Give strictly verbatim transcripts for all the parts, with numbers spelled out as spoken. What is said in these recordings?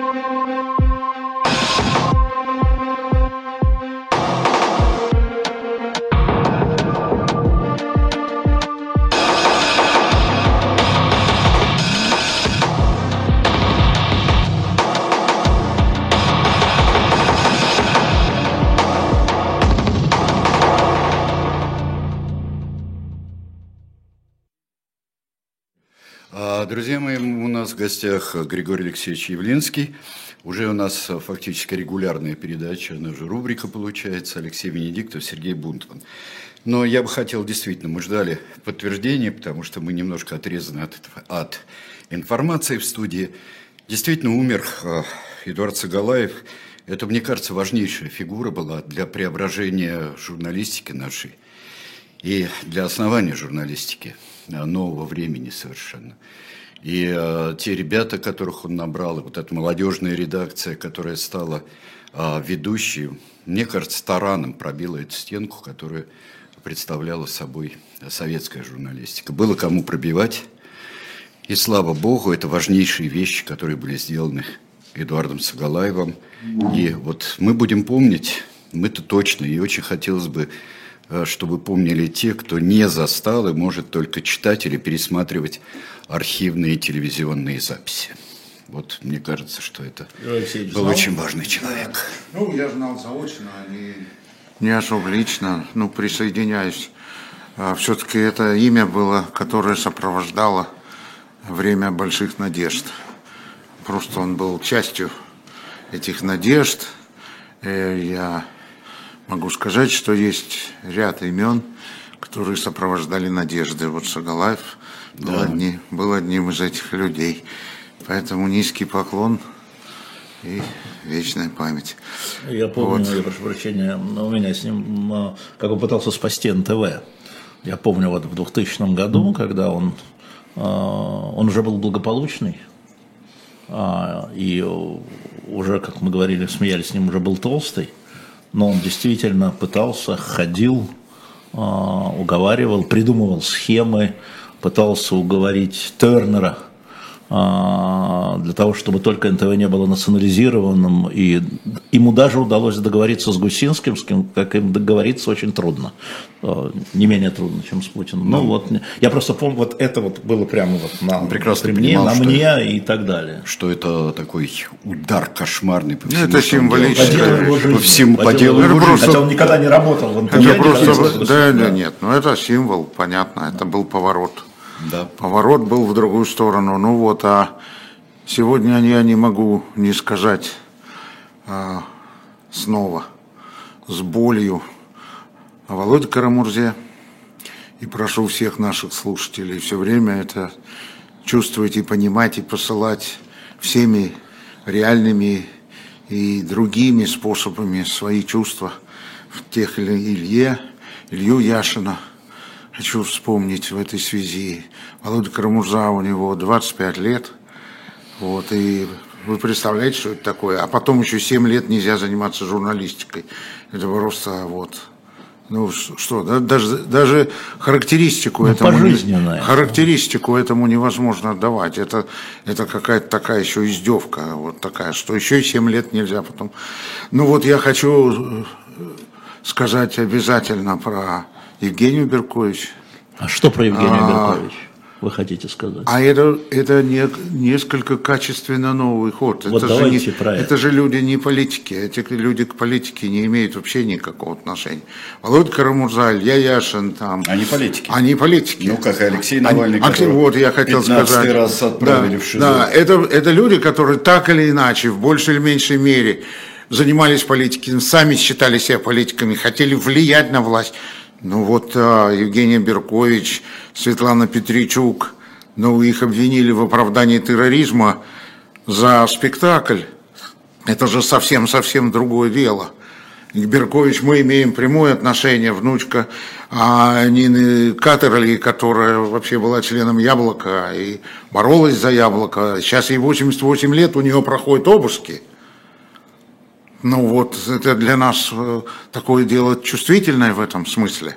Друзья мои, у нас в гостях Григорий Алексеевич Явлинский. Уже у нас фактически регулярная передача, она же рубрика получается, Алексей Венедиктов, Сергей Бунтман. Но я бы хотел, действительно, мы ждали подтверждения, потому что мы немножко отрезаны от, от информации в студии. Действительно, умер Эдуард Сагалаев. Это, мне кажется, важнейшая фигура была для преображения журналистики нашей и для основания журналистики нового времени совершенно. И э, те ребята, которых он набрал, и вот эта молодежная редакция, которая стала э, ведущей, мне кажется, тараном пробила эту стенку, которая представляла собой советская журналистика. Было кому пробивать, и слава богу, это важнейшие вещи, которые были сделаны Эдуардом Сагалаевым. И вот мы будем помнить, мы-то точно, и очень хотелось бы, чтобы помнили те, кто не застал и может только читать или пересматривать архивные телевизионные записи. Вот мне кажется, что это Алексей, был знал? Очень важный человек. Ну, я знал заочно, не, не особо лично, ну, присоединяюсь. Все-таки это имя было, которое сопровождало время больших надежд. Просто он был частью этих надежд. Я могу сказать, что есть ряд имен, которые сопровождали надежды. Вот Сагалаев был, да. одни, был одним из этих людей. Поэтому низкий поклон и вечная память. Я помню, вот. Я прошу прощения, у меня с ним, как он пытался спасти эн тэ вэ. Я помню, вот в двухтысячном году, когда он, он уже был благополучный, и уже, как мы говорили, смеялись с ним, уже был толстый. Но он действительно пытался, ходил, уговаривал, придумывал схемы, пытался уговорить Тернера для того, чтобы только эн тэ вэ не было национализированным. И ему даже удалось договориться с Гусинским, с кем, как им договориться, очень трудно. Не менее трудно, чем с Путиным. Ну, вот, я просто помню, вот это вот было прямо вот на, прекрасно при мне, понимал, на что, мне и так далее. Что это такой удар кошмарный по всему. Это символическое. По, по всему, по, по делу его жизни. Хотя он никогда не работал в эн тэ вэ. Это просто, да, да, нет, ну это символ, понятно, это был поворот. Да. Поворот был в другую сторону. Ну вот, а сегодня я не могу не сказать а, снова с болью о Володе Карамурзе. И прошу всех наших слушателей все время это чувствовать и понимать, и посылать всеми реальными и другими способами свои чувства в тех или Илье, Илью Яшина. Хочу вспомнить в этой связи. Володя Карамурза, у него двадцать пять лет. Вот, и вы представляете, что это такое? А потом еще семь лет нельзя заниматься журналистикой. Это просто вот... Ну что, да, даже, даже характеристику, ну, этому, не, характеристику этому невозможно давать. Это, это какая-то такая еще издевка, вот такая, что еще и семь лет нельзя потом. Ну вот я хочу сказать обязательно про Евгению Беркович. А что про Евгения а, Беркович вы хотите сказать? А это, это не, несколько качественно новый ход. Вот это, же не, это. это же люди не политики. Эти люди к политике не имеют вообще никакого отношения. Володя Карамурза, Илья Яшин там. Они политики. Они политики. Ну, как и Алексей Навальный, Они, вот я хотел сказать. Раз отправили да, в ШИЗО. Да, это, это люди, которые так или иначе, в большей или меньшей мере занимались политикой, сами считали себя политиками, хотели влиять на власть. Ну вот а, Евгения Беркович, Светлана Петричук, ну их обвинили в оправдании терроризма за спектакль. Это же совсем-совсем другое дело. К Беркович мы имеем прямое отношение, внучка а Нины Каттерли, которая вообще была членом «Яблока» и боролась за «Яблоко». Сейчас ей восемьдесят восемь лет, у нее проходят обыски. Ну вот, это для нас такое дело чувствительное в этом смысле.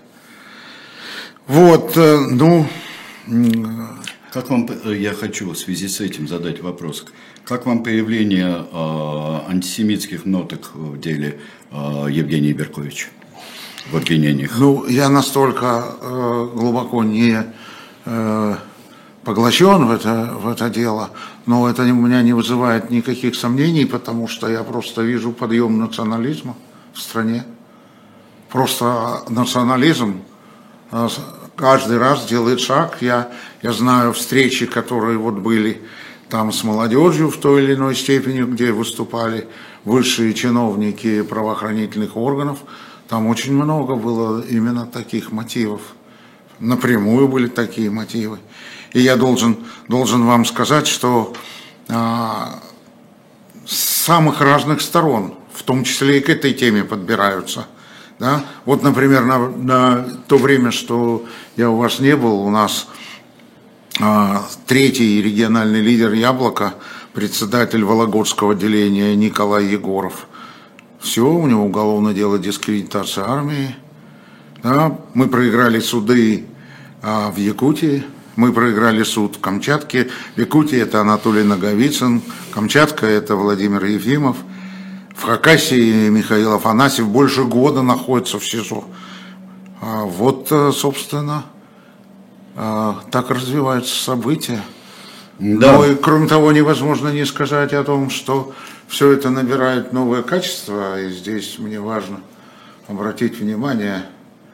Вот, ну... Как вам, я хочу в связи с этим задать вопрос. Как вам появление э, антисемитских ноток в деле э, Евгения Берковича в обвинениях? Ну, я настолько э, глубоко не э, поглощен в это, в это дело, но это у меня не вызывает никаких сомнений, потому что я просто вижу подъем национализма в стране. Просто национализм э, каждый раз делает шаг. Я, я знаю встречи, которые вот были там с молодежью в той или иной степени, где выступали высшие чиновники правоохранительных органов. Там очень много было именно таких мотивов. Напрямую были такие мотивы. И я должен, должен вам сказать, что а, с самых разных сторон, в том числе и к этой теме, подбираются. Да? Вот, например, на, на то время, что я у вас не был, у нас а, третий региональный лидер «Яблоко», председатель Вологодского отделения Николай Егоров. Все, у него уголовное дело дискредитации армии. Да? Мы проиграли суды а, в Якутии, мы проиграли суд в Камчатке. В Якутии это Анатолий Наговицын, Камчатка это Владимир Ефимов. В Хакасии Михаил Афанасьев больше года находится в СИЗО. А вот, собственно, так развиваются события. Да. Но, и, кроме того, невозможно не сказать о том, что все это набирает новое качество. И здесь мне важно обратить внимание.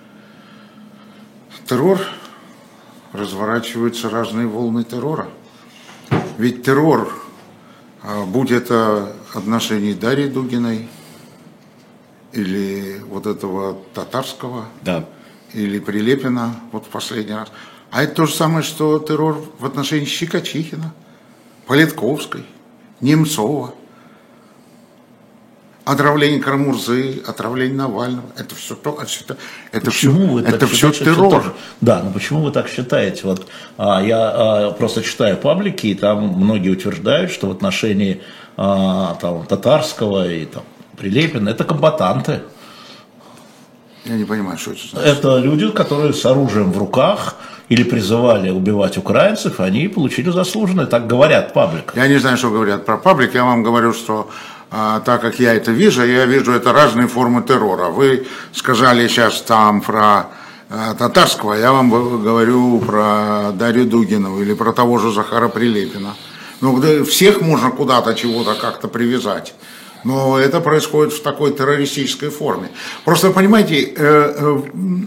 Террор, разворачиваются разные волны террора. Ведь террор, будь это отношение Дарьи Дугиной, или вот этого Татарского, да, или Прилепина, вот в последний раз. А это то же самое, что террор в отношении Щекочихина, Политковской, Немцова, отравление Карамурзы, отравление Навального. Это все то, это, это все, это все террор. Все да, но почему вы так считаете? Вот а, я а, просто читаю паблики, и там многие утверждают, что в отношении а, там, Татарского и там, Прилепина это комбатанты. Я не понимаю, что это значит. Это люди, которые с оружием в руках или призывали убивать украинцев, они получили заслуженное, так говорят паблик. Я не знаю, что говорят про паблик, я вам говорю, что а, так как я это вижу, я вижу это разные формы террора. Вы сказали сейчас там про а, Татарского, я вам говорю про Дарью Дугину или про того же Захара Прилепина. Ну, всех можно куда-то, чего-то как-то привязать. Но это происходит в такой террористической форме. Просто, понимаете, э, э,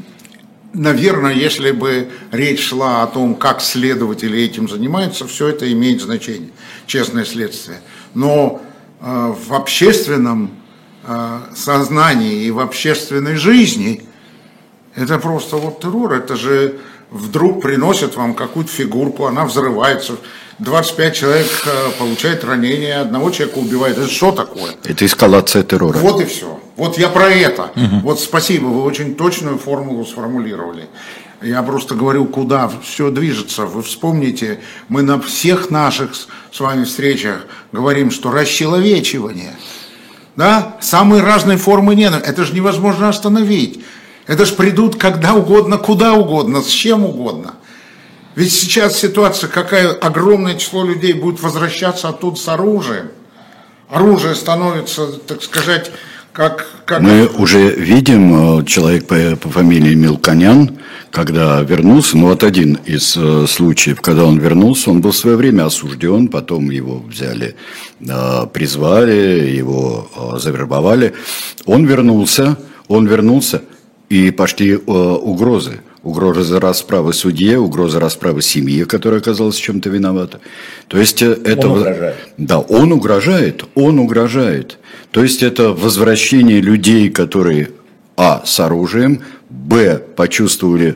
наверное, если бы речь шла о том, как следователи этим занимаются, все это имеет значение, честное следствие. Но э, в общественном э, сознании и в общественной жизни это просто вот террор. Это же вдруг приносят вам какую-то фигурку, она взрывается. двадцать пять человек получает ранение, одного человека убивает. Это что такое? Это эскалация террора. Вот и все. Вот я про это. Угу. Вот спасибо, вы очень точную формулу сформулировали. Я просто говорю, куда все движется. Вы вспомните, мы на всех наших с вами встречах говорим, что расчеловечивание, да, самые разные формы ненависти, это же невозможно остановить. Это же придут когда угодно, куда угодно, с чем угодно. Ведь сейчас ситуация, какая огромное число людей будет возвращаться оттуда с оружием. Оружие становится, так сказать, как... как... Мы уже видим, человек по, по фамилии Мелконян, когда вернулся, ну вот один из э, случаев, когда он вернулся, он был в свое время осужден, потом его взяли, э, призвали, его э, завербовали. Он вернулся, он вернулся, и пошли э, угрозы. Угроза расправы судье, угроза расправы семье, которая оказалась в чем-то виновата. То есть это... Он угрожает. Да, он угрожает, он угрожает. То есть это возвращение людей, которые, а, с оружием, б, почувствовали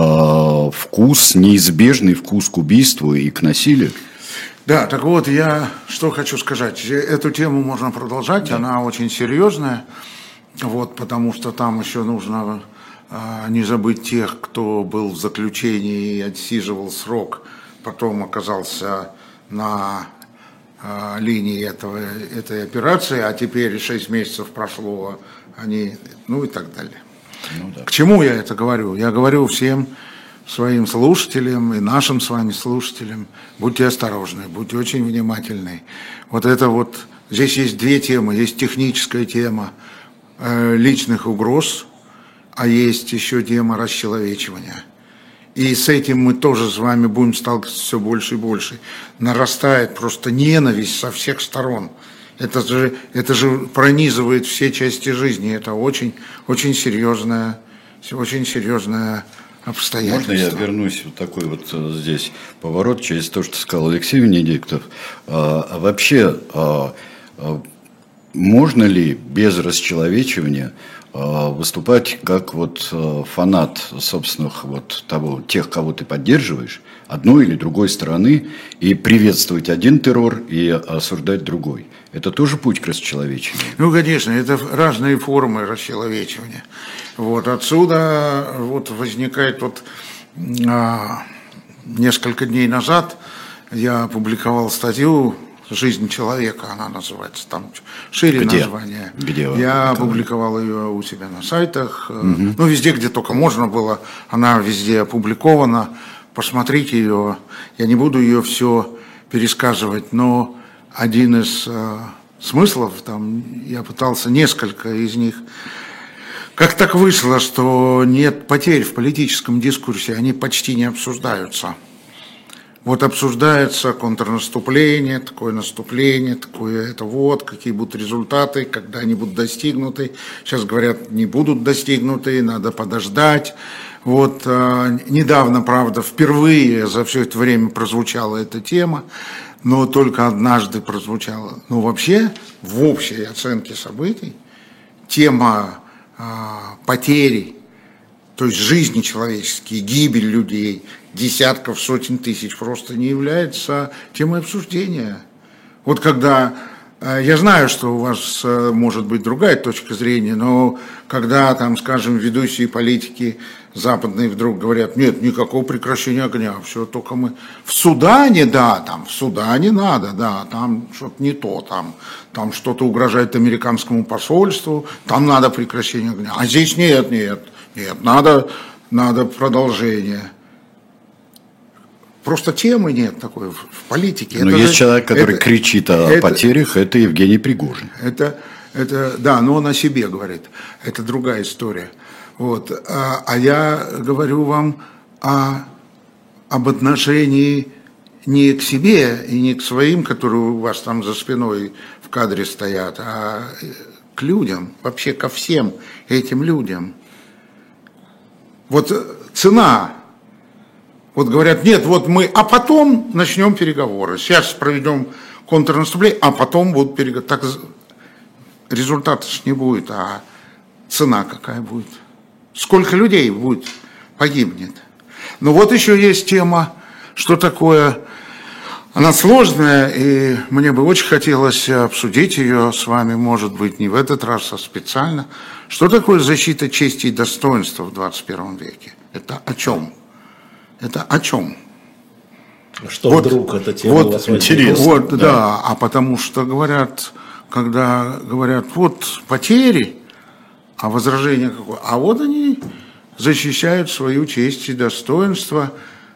э, вкус, неизбежный вкус к убийству и к насилию. Да, так вот, я что хочу сказать. Эту тему можно продолжать, да. Она очень серьезная, вот, потому что там еще нужно... не забыть тех, кто был в заключении и отсиживал срок, потом оказался на э, линии этого, этой операции, а теперь шесть месяцев прошло, они, ну и так далее. Ну, да. К чему я это говорю? Я говорю всем своим слушателям и нашим с вами слушателям: будьте осторожны, будьте очень внимательны. Вот это вот, здесь есть две темы. Есть техническая тема э, личных угроз, а есть еще тема расчеловечивания. И с этим мы тоже с вами будем сталкиваться все больше и больше. Нарастает просто ненависть со всех сторон. Это же, это же пронизывает все части жизни. Это очень, очень серьезное, очень серьезное обстоятельство. Можно я вернусь вот такой вот здесь поворот через то, что сказал Алексей Венедиктов. А, а вообще, а, а, можно ли без расчеловечивания выступать как вот фанат собственных вот того, тех, кого ты поддерживаешь, одной или другой стороны, и приветствовать один террор и осуждать другой? Это тоже путь к расчеловечиванию? Ну, конечно, это разные формы расчеловечивания. Вот отсюда вот возникает вот а, несколько дней назад я опубликовал статью «Жизнь человека», она называется, там шире где? название. Где я опубликовал ее у себя на сайтах, угу. ну, везде, где только можно было, она везде опубликована. Посмотрите ее, я не буду ее все пересказывать, но один из э, смыслов, там, я пытался несколько из них. Как так вышло, что нет потерь в политическом дискурсе, они почти не обсуждаются. Вот обсуждается контрнаступление, такое наступление, такое это вот, какие будут результаты, когда они будут достигнуты. Сейчас говорят, не будут достигнуты, надо подождать. Вот э, недавно, правда, впервые за все это время прозвучала эта тема, но только однажды прозвучала. Но вообще, в общей оценке событий, тема э, потери, то есть жизни человеческие, гибель людей, десятков, сотен тысяч, просто не является темой обсуждения. Вот когда, я знаю, что у вас может быть другая точка зрения, но когда, там, скажем, ведущие политики западные вдруг говорят: нет, никакого прекращения огня, все только мы... В Судане, да, там, в Судане надо, да, там что-то не то, там, там что-то угрожает американскому посольству, там надо прекращение огня, а здесь нет, нет, нет, надо, надо продолжение. Просто темы нет такой в политике. Но это есть же, человек, который это, кричит о это, потерях, это Евгений Пригожин. Это, это, да, но он о себе говорит. Это другая история. Вот. А, а я говорю вам о, об отношении не к себе и не к своим, которые у вас там за спиной в кадре стоят, а к людям, вообще ко всем этим людям. Вот цена. Вот говорят, нет, вот мы, а потом начнем переговоры. Сейчас проведем контрнаступление, а потом будут переговоры. Так результата ж не будет, а цена какая будет? Сколько людей будет, погибнет? Но вот еще есть тема, что такое, она сложная, и мне бы очень хотелось обсудить ее с вами, может быть, не в этот раз, а специально. Что такое защита чести и достоинства в двадцать первом веке? Это о чем? Это о чем? Что вот, вдруг эта тема вот, у вас интересно. Вот, да. да, а потому что говорят, когда говорят, вот потери, а возражение какое? А вот они защищают свою честь и достоинство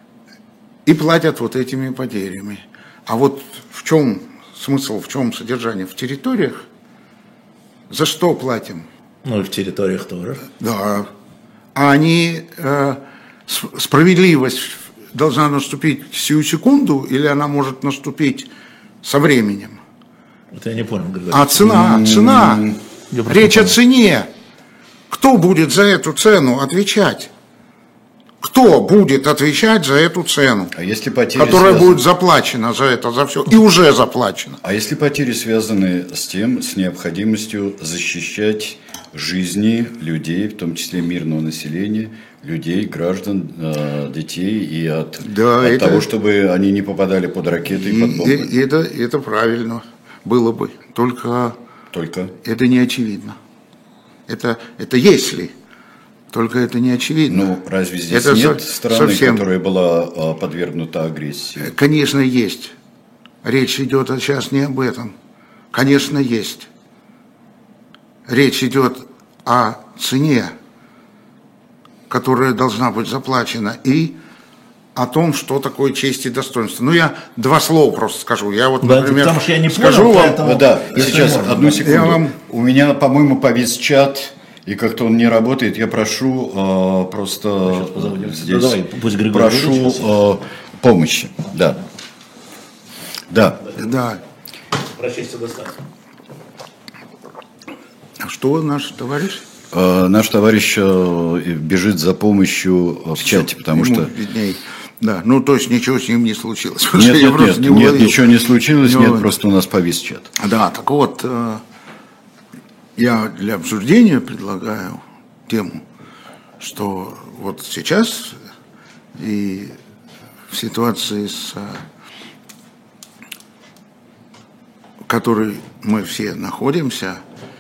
и платят вот этими потерями. А вот в чем смысл, в чем содержание? В территориях? За что платим? Ну и в территориях тоже. Да. А они... Э, справедливость должна наступить сию секунду, или она может наступить со временем? Это я не понял. Григорий. А цена, цена, речь о цене. Кто будет за эту цену отвечать? Кто будет отвечать за эту цену, а если потери которая связаны... будет заплачена за это, за все, и уже заплачена? А если потери связаны с тем, с необходимостью защищать жизни людей, в том числе мирного населения, людей, граждан, детей, и от, да, от это, того, чтобы они не попадали под ракеты и, и под бомбы? И, это, это правильно было бы, только, только это не очевидно. Это, это если, только это не очевидно. Ну, разве здесь это нет со, страны, совсем... которая была подвергнута агрессии? Конечно, есть. Речь идет сейчас не об этом. Конечно, есть. Речь идет о цене, которая должна быть заплачена и о том, что такое честь и достоинство. Ну, я два слова просто скажу. Я вот, да, например, потому что я не скажу понял, вам... поэтому... Да, сейчас, можно. одну секунду. Я вам... У меня, по-моему, повис чат, и как-то он не работает. Я прошу э, просто здесь... Да, давай, пусть Григорий прошу э, помощи. Да. Да. Да. Про честь и достоинство. А что наш товарищ? Э, наш товарищ э, бежит за помощью в чате, потому Ему что... видней. Да, ну то есть ничего с ним не случилось. Нет, Я нет, просто нет, не нет, уловил. ничего не случилось, Не нет, уловил. просто у нас повис чат. Да, так вот, э, я для обсуждения предлагаю тему, что вот сейчас и в ситуации, с, в которой мы все находимся,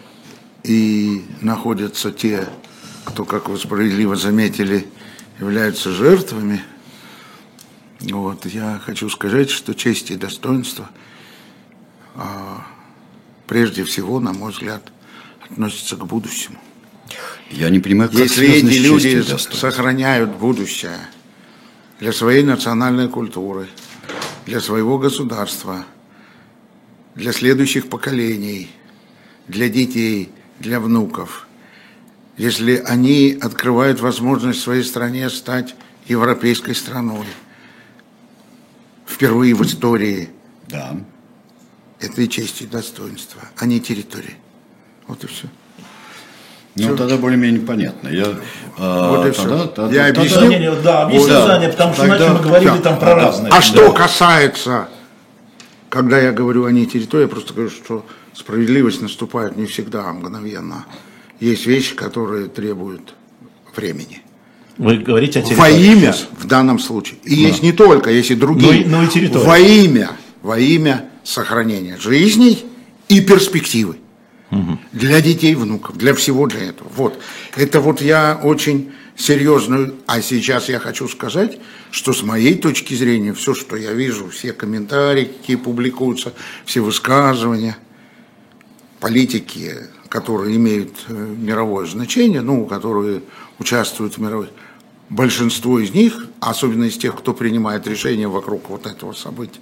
и находятся те, кто, как вы справедливо заметили, являются жертвами, вот, я хочу сказать, что честь и достоинство а, прежде всего, на мой взгляд, относятся к будущему. Я не понимаю, как Если связано эти с люди честью и достоинством. сохраняют будущее для своей национальной культуры, для своего государства, для следующих поколений, для детей, для внуков, если они открывают возможность своей стране стать европейской страной, впервые в истории, Да. это и честь, и достоинство, а не территория. Вот и все. Ну, Всё. тогда более-менее понятно. Я, Вот а, и всё. тогда, тогда, Я тогда- объяснил. Не, не, да, объясни Да. заранее, потому что Тогда- иначе мы говорили да, там про да. разные. А Да. что касается, когда я говорю о не территории, я просто говорю, что справедливость наступает не всегда мгновенно. Есть вещи, которые требуют времени. Вы говорите о территории. Во имя, Сейчас. в данном случае. И есть не только, есть и другие. Ну и- ну и территория. Во имя, во имя сохранения жизней и перспективы. Для детей, внуков, для всего для этого. Вот. Это вот я очень серьезную, а сейчас я хочу сказать, что с моей точки зрения, все, что я вижу, все комментарии, какие публикуются, все высказывания, политики, которые имеют э, мировое значение, ну, которые участвуют в мировой, большинство из них, особенно из тех, кто принимает решения вокруг вот этого события,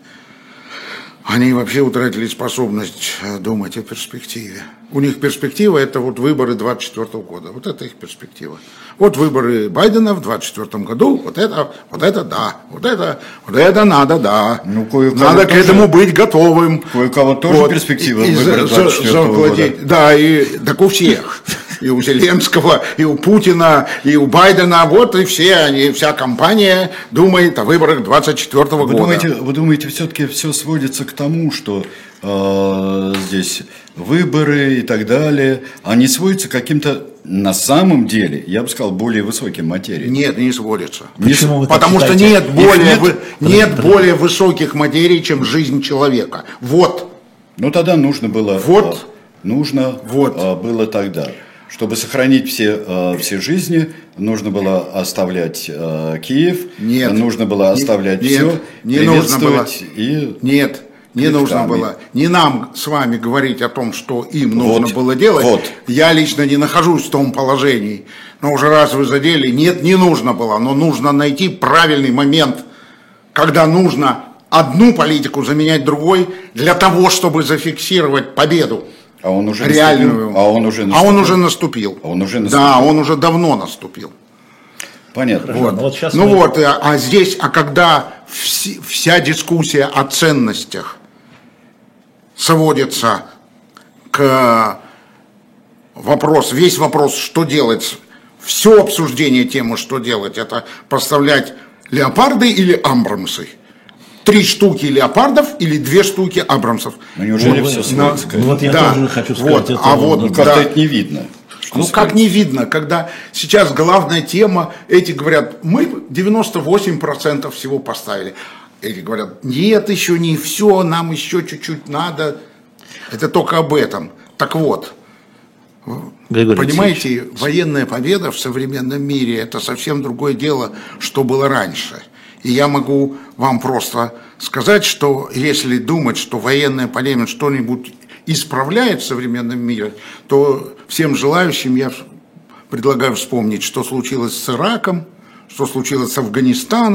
они вообще утратили способность э, думать о перспективе. У них перспектива – это вот выборы двадцать четвёртого года. Вот это их перспектива. Вот выборы Байдена в двадцать четвёртом году. Вот это, вот это да. Вот это, вот это надо, да. Ну, кое-кого надо к тоже- этому быть готовым. Кое-кого тоже перспектива и выбора за- двадцать четвёртого завладеть- года. Да, и так у всех. И у Зеленского, и у Путина, и у Байдена. Вот и все они, вся компания думает о выборах двадцать четвёртого Вы года. думаете, вы думаете, все-таки все сводится к тому, что э, здесь выборы и так далее, они сводятся к каким-то, на самом деле, я бы сказал, более высоким материям? Нет, не сводится. Почему вы так Потому что считаете? нет более, нет? вы- нет более высоких материй, чем жизнь человека. Вот. Ну, тогда нужно было... Вот. э, нужно Вот. э, было тогда. Чтобы сохранить все, э, все жизни, нужно было оставлять э, Киев, Нет. нужно было Не- оставлять нет, все, не нужно было. приветствовать и... Нет, не Клетками. нужно было. Не нам с вами говорить о том, что им нужно Вот. было делать. Вот. Я лично не нахожусь в том положении. Но уже раз вы задели, нет, не нужно было. Но нужно найти правильный момент, когда нужно одну политику заменять другой для того, чтобы зафиксировать победу. А он уже Реальную. наступил? А он уже А он уже наступил. А он уже Да, наступил. он уже давно наступил. Понятно. Хорошо, ну вот сейчас Ну мы- вот, а, а здесь, а когда вси- вся дискуссия о ценностях сводится к вопрос, весь вопрос, что делать, все обсуждение темы, что делать, это поставлять леопарды или амбрамсы. Три штуки леопардов или две штуки абрамсов. Ну, неужели Вот, все ну, сводится к ну, этому? вот я Да, тоже хочу сказать вот, это. а вот, ну, Ну, как-то да. это не видно. что Ну, как сводится. не видно, когда сейчас главная тема, эти говорят, мы девяносто восемь процентов всего поставили. Эти говорят, нет, еще не все, нам еще чуть-чуть надо. Это только об этом. Так вот, Григорий понимаете, военная победа в современном мире – это совсем другое дело, что было раньше. И я могу вам просто сказать, что если думать, что военная полемика что-нибудь исправляет в современном мире, то всем желающим я предлагаю вспомнить, что случилось с Ираком, что случилось с Афганистаном,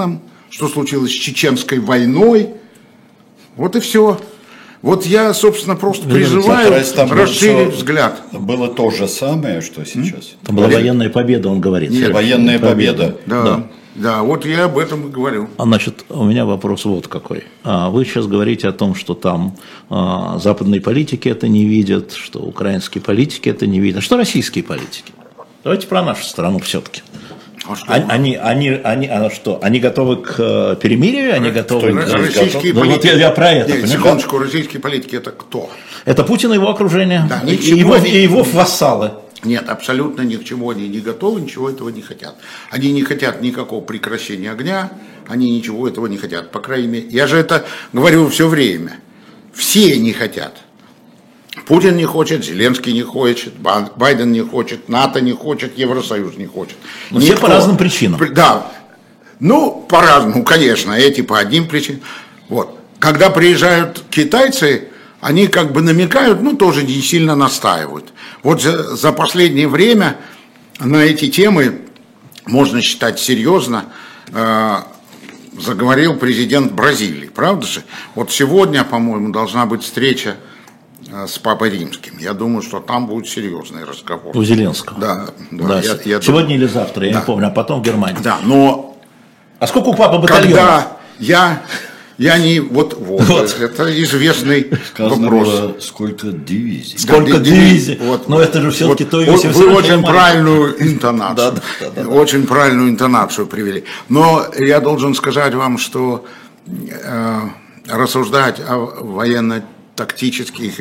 что случилось с Чеченской войной. Вот и все. Вот я, собственно, просто призываю расширить взгляд. Было то же самое, что сейчас. Это была военная победа, он говорит. Нет, военная победа. Да, да. Да, вот я об этом и говорю. А значит, у меня вопрос вот какой. А вы сейчас говорите о том, что там а, западные политики это не видят, что украинские политики это не видят. А что российские политики? Давайте про нашу страну все-таки. А что? Они, они, они, они, что, они готовы к перемирию, они готовы к... Российские ну, политики... вот я, я про это, Нет, секундочку, российские политики это кто? Это Путин и его окружение, да, и, его, они... и его вассалы. Нет, абсолютно ни к чему они не готовы, ничего этого не хотят. Они не хотят никакого прекращения огня, они ничего этого не хотят, по крайней мере. Я же это говорю все время. Все не хотят. Путин не хочет, Зеленский не хочет, Байден не хочет, НАТО не хочет, Евросоюз не хочет. Но все по разным причинам. Да. Ну, по-разному, конечно, эти по одним причинам. Вот. Когда приезжают китайцы, они как бы намекают, но тоже не сильно настаивают. Вот за, за последнее время на эти темы, можно считать серьезно, э, заговорил президент Бразилии, правда же? Вот сегодня, по-моему, должна быть встреча с Папой Римским. Я думаю, что там будет серьезный разговор. У Зеленского. Да. да, да я, я сегодня думаю. или завтра, я да. не помню, а потом в Германии. Да, но... А сколько у Папы батальонов? Когда я... Я не... Вот, вот, вот. Это известный Сказано вопрос. Было, сколько дивизий. Сколько да, дивизий. Вот, но это же все-таки вот, то и вот, все. Вы очень правильную интонацию. да, да, да, да. Очень правильную интонацию привели. Но я должен сказать вам, что э, рассуждать о военно-тактических и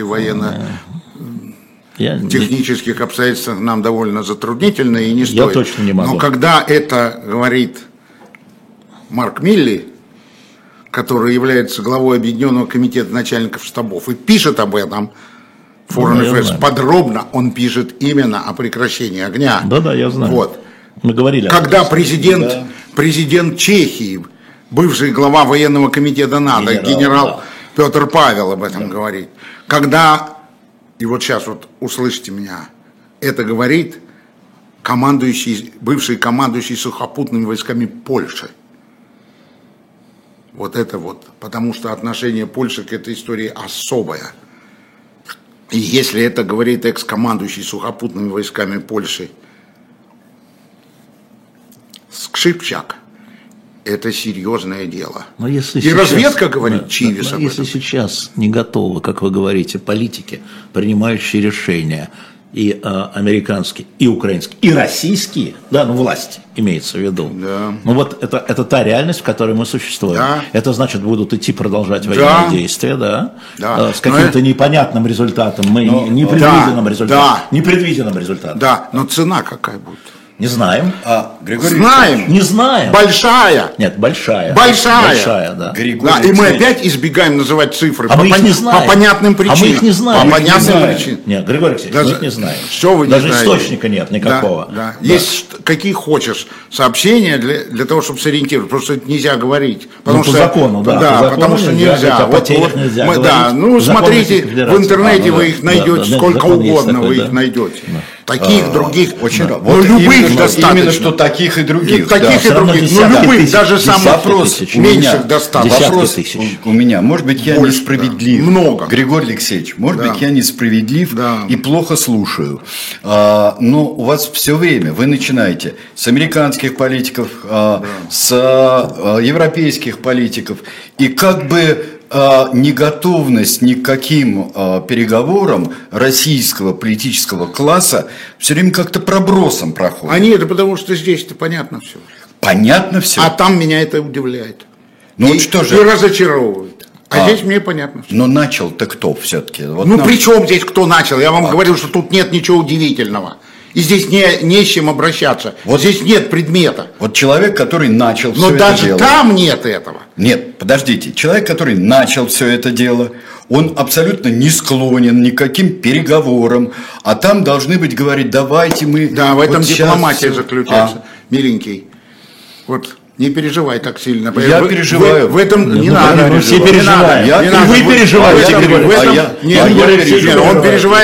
военно-технических обстоятельствах нам довольно затруднительно и не стоит. Я точно не могу. Но когда это говорит Марк Милли, который является главой Объединенного комитета начальников штабов, и пишет об этом Foreign Affairs подробно, он пишет именно о прекращении огня. Да-да, я знаю. Вот. Мы говорили. Когда президент, да. президент Чехии, бывший глава военного комитета НАТО, генерал, генерал да. Петр Павел об этом да. говорит, когда, и вот сейчас вот услышьте меня, это говорит командующий, бывший командующий сухопутными войсками Польши. Вот это вот, потому что отношение Польши к этой истории особое. И если это говорит экс-командующий сухопутными войсками Польши Скрипчак, это серьезное дело. Но если и сейчас, разведка говорит да, Чивис об если этом. сейчас не готовы, как вы говорите, политики, принимающие решения, и э, американские, и украинские, и российские, да, ну власти имеется в виду. Да. Ну вот это, это та реальность, в которой мы существуем. Да. Это значит, будут идти продолжать военные да. действия, да, да. Э, с каким-то но... непонятным результатом, мы но... непредвиденным да. результатом. Да. Непредвиденным результатом. Да, но цена какая будет? Не знаем. А, Григорий знаем. Не знаем. Большая. Нет, большая. Большая. Большая, да. да. И мы опять избегаем называть цифры. А по, мы их пон... не знаем. по понятным причинам. А мы их не знаем. По понятным причинам. Нет, Григорий Алексеевич, Даже... мы их не знаем. Что вы не Даже знаете? Источника нет никакого. Да, да. Да. Есть какие хочешь сообщения для, для того, чтобы сориентировать. Просто это нельзя говорить. Потому ну, что, по закону, да. Да, по закону потому что нельзя. нельзя. А вот, вот, нельзя мы, да, ну, смотрите, в интернете а, ну, вы их найдете да, сколько угодно, такой, вы да. их найдете. Да. Таких, а, других, очень да. вот но любых именно, достаточно. Именно что таких и других. Таких да. и других, но любых, тысяч, даже самых вопрос меньших достаточно. Вопрос у, у меня, может быть, я Больше, несправедлив. Да. Много. Григорий Алексеевич, может да. быть, я несправедлив да. и плохо слушаю. А, но у вас все время, вы начинаете с американских политиков, а, да. с а, европейских политиков, и как бы неготовность ни к каким э, переговорам российского политического класса все время как-то пробросом проходит. А нет, это потому что здесь-то понятно все. Понятно все? А там меня это удивляет. Ну и, вот что же? И разочаровывает. А, а здесь мне понятно все. Но начал-то кто все-таки? Вот ну нам... при чем здесь кто начал? Я вам а. говорил, что тут нет ничего удивительного. И здесь не, не с чем обращаться. Вот здесь нет предмета. Вот человек, который начал Но все это дело. Но даже там нет этого. Нет, подождите. Человек, который начал все это дело, он абсолютно не склонен ни к каким переговорам. А там должны быть говорить, давайте мы... Да, в этом вот дипломатия все... заключается, а. миленький. Вот. Не переживай так сильно. Я вы, переживаю. Вы, в этом ну, не надо. Мы все переживаем. Я, и надо. вы переживаете. В этом, а в этом, я, нет, а я я нет, он переживает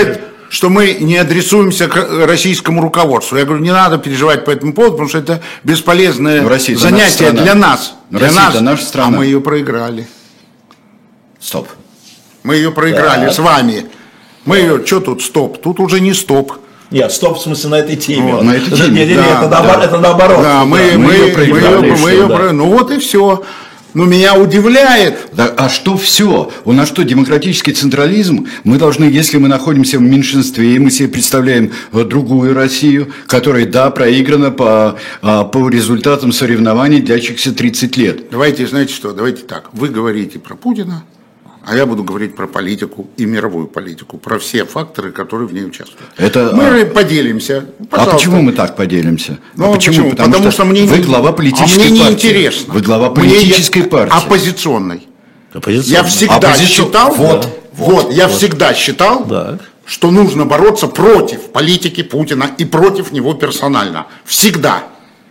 что мы не адресуемся к российскому руководству. Я говорю, не надо переживать по этому поводу, потому что это бесполезное занятие для нас. Для нас, наша страна. А мы ее проиграли. Стоп. Мы ее проиграли да. с вами. Мы да. ее, что тут стоп? Тут уже не стоп. Нет, стоп, в смысле, на этой теме. Вот, на этой теме. Не, не, да, это, да. Наоборот, это наоборот. Да, мы, да. мы, мы ее проиграли. Мы, мы ее да. про... Ну вот и все. Но меня удивляет. Да, а что все? У нас что, демократический централизм? Мы должны, если мы находимся в меньшинстве, и мы себе представляем другую Россию, которая, да, проиграна по, по результатам соревнований, длящихся тридцать лет. Давайте, знаете что, давайте так. Вы говорите про Путина, а я буду говорить про политику и мировую политику, про все факторы, которые в ней участвуют. Это, мы а... поделимся. Пожалуйста. А почему мы так поделимся? Ну, а почему? почему? Потому, Потому что, что мне вы не... глава политической а мне партии. Не интересно. Вы глава политической мне партии. Оппозиционной. Оппозиционной. Я всегда Оппозицион... считал, вот, вот, вот, я вот. всегда считал, да. что нужно бороться против политики Путина и против него персонально. Всегда.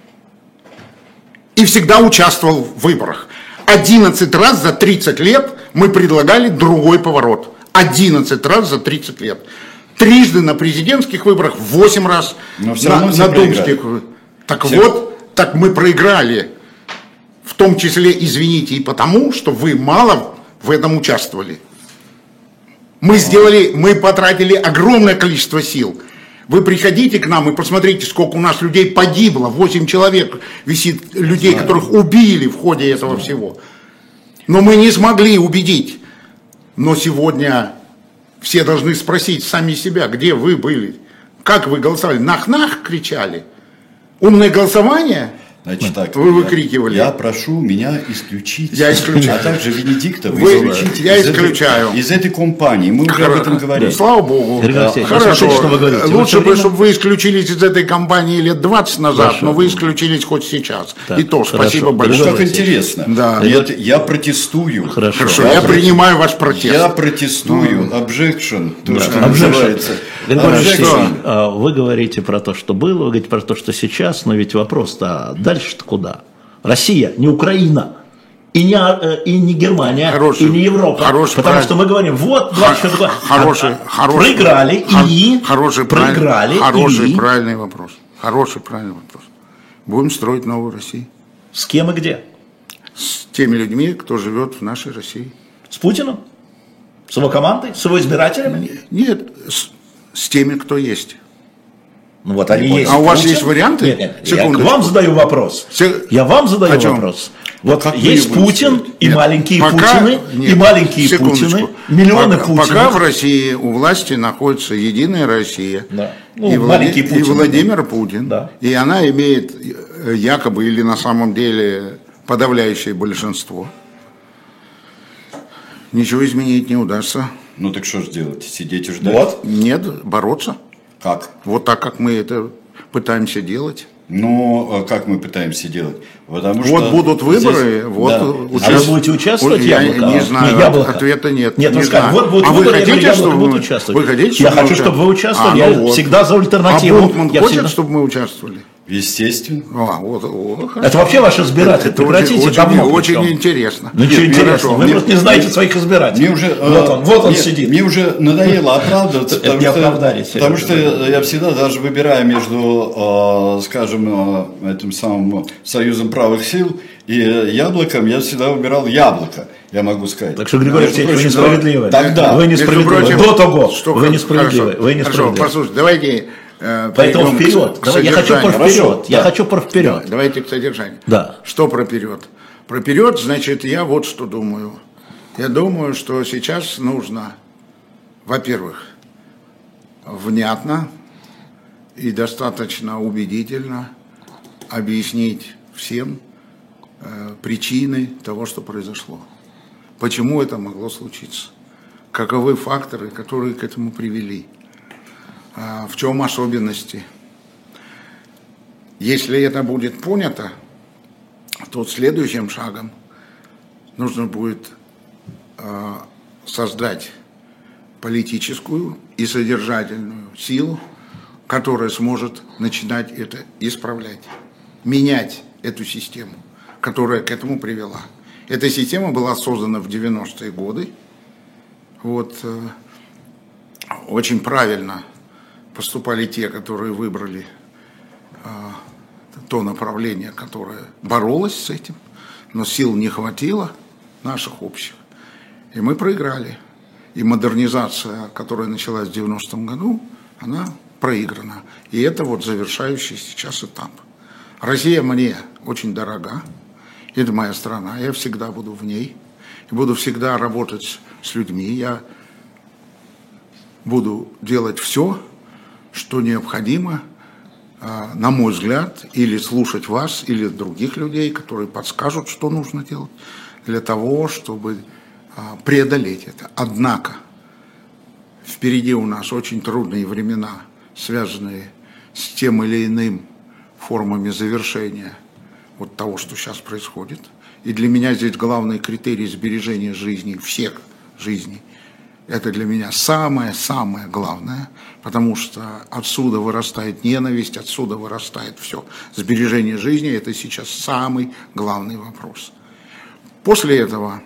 И всегда участвовал в выборах. одиннадцать раз за тридцать лет мы предлагали другой поворот. одиннадцать раз за тридцать лет. Трижды на президентских выборах, восемь раз Но все на, равно на думских. Так все. Вот, так мы проиграли. В том числе, извините, и потому, что вы мало в этом участвовали. Мы сделали, мы потратили огромное количество сил. Вы приходите к нам и посмотрите, сколько у нас людей погибло. восемь человек висит, людей, Знаю. которых убили в ходе этого Знаю. всего. Но мы не смогли убедить. Но сегодня все должны спросить сами себя, где вы были, как вы голосовали. Нах-нах кричали. Умное голосование? Значит, так, вы выкрикивали. Я, я прошу меня исключить. Я исключаю. А также Венедикта вы исключите. Я из исключаю. Этой, из этой компании. Мы уже об этом говорили. Слава Богу. Да. Хорошо. Что вы говорите? Лучше вы бы, чтобы вы исключились из этой компании лет двадцать назад, Хорошо. но вы исключились хоть сейчас. Так. И то, Хорошо. спасибо большое. Как интересно. Да. Я, я протестую. Хорошо. Хорошо. Я, я принимаю ваш протест. Я протестую. Objection. То, да. что называется. Objection. Вы говорите про то, что было, вы говорите про то, что сейчас, но ведь вопрос-то дальше-то куда? Россия, не Украина, и не, и не Германия, хороший, и не Европа. Хороший, потому правильный. Что мы говорим, вот, двадцать четыре года, хороший, хороший, проиграли, хор, и хороший, проиграли, хороший, и правильный вопрос. Хороший, правильный вопрос. Будем строить новую Россию. С кем и где? С теми людьми, кто живет в нашей России. С Путиным? С его командой? С его избирателями? Нет, с, с теми, кто есть. Ну вот они есть. А у вас есть варианты? Нет, нет, я к вам задаю вопрос. Се... Я вам задаю вопрос. Вот как есть Путин и нет, маленькие пока, Путины, нет, и маленькие Путины, миллионы пока, Путинов. Пока в России у власти находится Единая Россия да. ну, и, Влад... и Путин, Владимир да. Путин, да. и она имеет якобы или на самом деле подавляющее большинство. Ничего изменить не удастся. Ну так что же делать? Сидеть и ждать? Вот. Нет, бороться. Как? Вот так, как мы это пытаемся делать. Ну, как мы пытаемся делать? Потому вот что будут выборы, здесь, вот да. участ... А вы будете участвовать? Я яблоко? не знаю, не, ответа нет. Нет, не ну скажем, вот будут а выборы, вы хотите, я чтобы буду мы участвовать? Вы хотите, я хочу, чтобы вы участвовали, а, ну я вот. всегда за альтернативу. А Бунтман хочет, всегда... чтобы мы участвовали? Естественно. А, вот, вот, это вообще ваш избиратель, это прекратите, очень, давно. Очень, очень интересно. Ну что интересно, вы мне, просто не знаете мне, своих избирателей. Мне уже, вот он, вот он мне, сидит. Мне уже надоело оправдываться, потому, что, потому что я всегда, даже выбирая между, скажем, этим самым Союзом правых сил и Яблоком, я всегда выбирал Яблоко, я могу сказать. Так что, Григорий Алексеевич, вы несправедливы. Тогда. Вы несправедливы. До того, вы несправедливы. Вы несправедливы. Послушайте, давайте... Поэтому вперед. К, к Давай, я хочу про вперед. Я да. хочу про вперед. Да, давайте к содержанию. Да. Что про вперед? Про вперед, значит, я вот что думаю. Я думаю, что сейчас нужно, во-первых, внятно и достаточно убедительно объяснить всем э, причины того, что произошло. Почему это могло случиться? Каковы факторы, которые к этому привели? В чем особенности? Если это будет понято, то следующим шагом нужно будет э, создать политическую и содержательную силу, которая сможет начинать это исправлять, менять эту систему, которая к этому привела. Эта система была создана в девяностые годы. Вот, э, очень правильно поступали те, которые выбрали то направление, которое боролось с этим, но сил не хватило наших общих, и мы проиграли. И модернизация, которая началась в девяностом году, она проиграна. И это вот завершающий сейчас этап. Россия мне очень дорога, это моя страна, я всегда буду в ней, и буду всегда работать с людьми, я буду делать все, что необходимо, на мой взгляд, или слушать вас, или других людей, которые подскажут, что нужно делать, для того, чтобы преодолеть это. Однако, впереди у нас очень трудные времена, связанные с тем или иным формами завершения вот того, что сейчас происходит. И для меня здесь главный критерий сбережения жизни, всех жизней. Это для меня самое-самое главное, потому что отсюда вырастает ненависть, отсюда вырастает все. Сбережение жизни – это сейчас самый главный вопрос. После этого,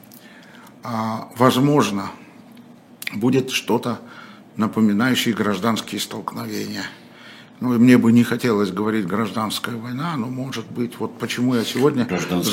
возможно, будет что-то напоминающее гражданские столкновения. Ну, и мне бы не хотелось говорить гражданская война, но, может быть, вот почему я сегодня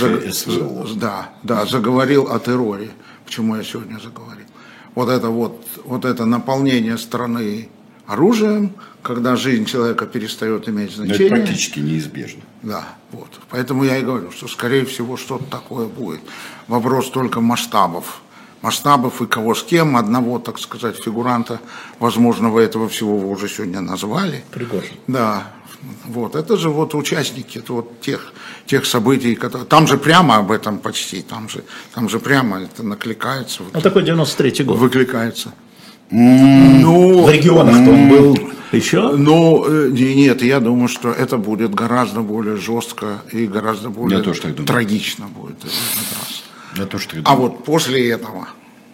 за, да, да, заговорил о терроре, почему я сегодня заговорил. Вот это вот, вот это наполнение страны оружием, когда жизнь человека перестает иметь значение. Но это практически неизбежно. Да, вот. Поэтому я и говорю, что, скорее всего, что-то такое будет. Вопрос только масштабов. Масштабов и кого с кем. Одного, так сказать, фигуранта, возможного этого всего вы уже сегодня назвали. Пригожин. Да. Вот. Это же вот участники это вот тех, тех событий, которые... Там же прямо об этом почти, там же, там же прямо это накликается. Ну, такой девяносто третий год. Выкликается. Ну, в регионах-то он был еще? Ну, нет, я думаю, что это будет гораздо более жестко и гораздо более трагично будет в этот раз. Я тоже так а вот после этого...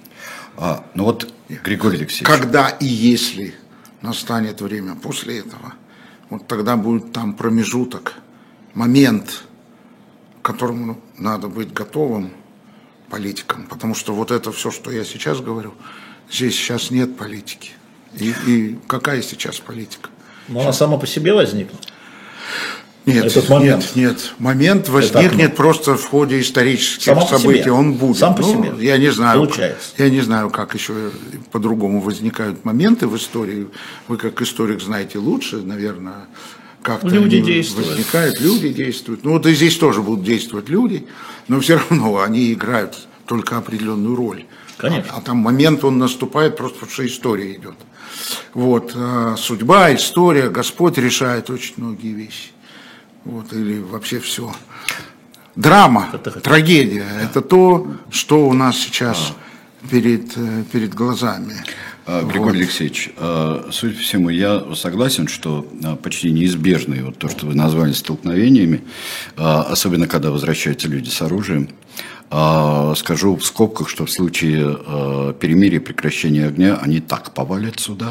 А, ну вот, Григорий Алексеевич. Когда и если настанет время после этого, вот тогда будет там промежуток, момент, к которому надо быть готовым политикам. Потому что вот это все, что я сейчас говорю, здесь сейчас нет политики. И, и какая сейчас политика? Но она сама по себе возникла. Нет, Этот момент. нет, нет. Момент возникнет просто в ходе исторических Сама событий. Он будет. Сам по ну, себе. Я не знаю, Получается. Я не знаю, как еще по-другому возникают моменты в истории. Вы как историк знаете лучше, наверное, как-то люди действуют. возникают. Люди действуют. Ну вот и здесь тоже будут действовать люди, но все равно они играют только определенную роль. Конечно. А, а там момент он наступает просто потому, что история идет. Вот. А судьба, история, Господь решает очень многие вещи. Вот, или вообще все. Драма, трагедия – это то, что у нас сейчас а. перед, перед глазами. А, Григорий вот. Алексеевич, судя по всему, я согласен, что почти неизбежные вот то, что вы назвали столкновениями, особенно когда возвращаются люди с оружием. Скажу в скобках, что в случае перемирия, прекращения огня, они так повалят сюда.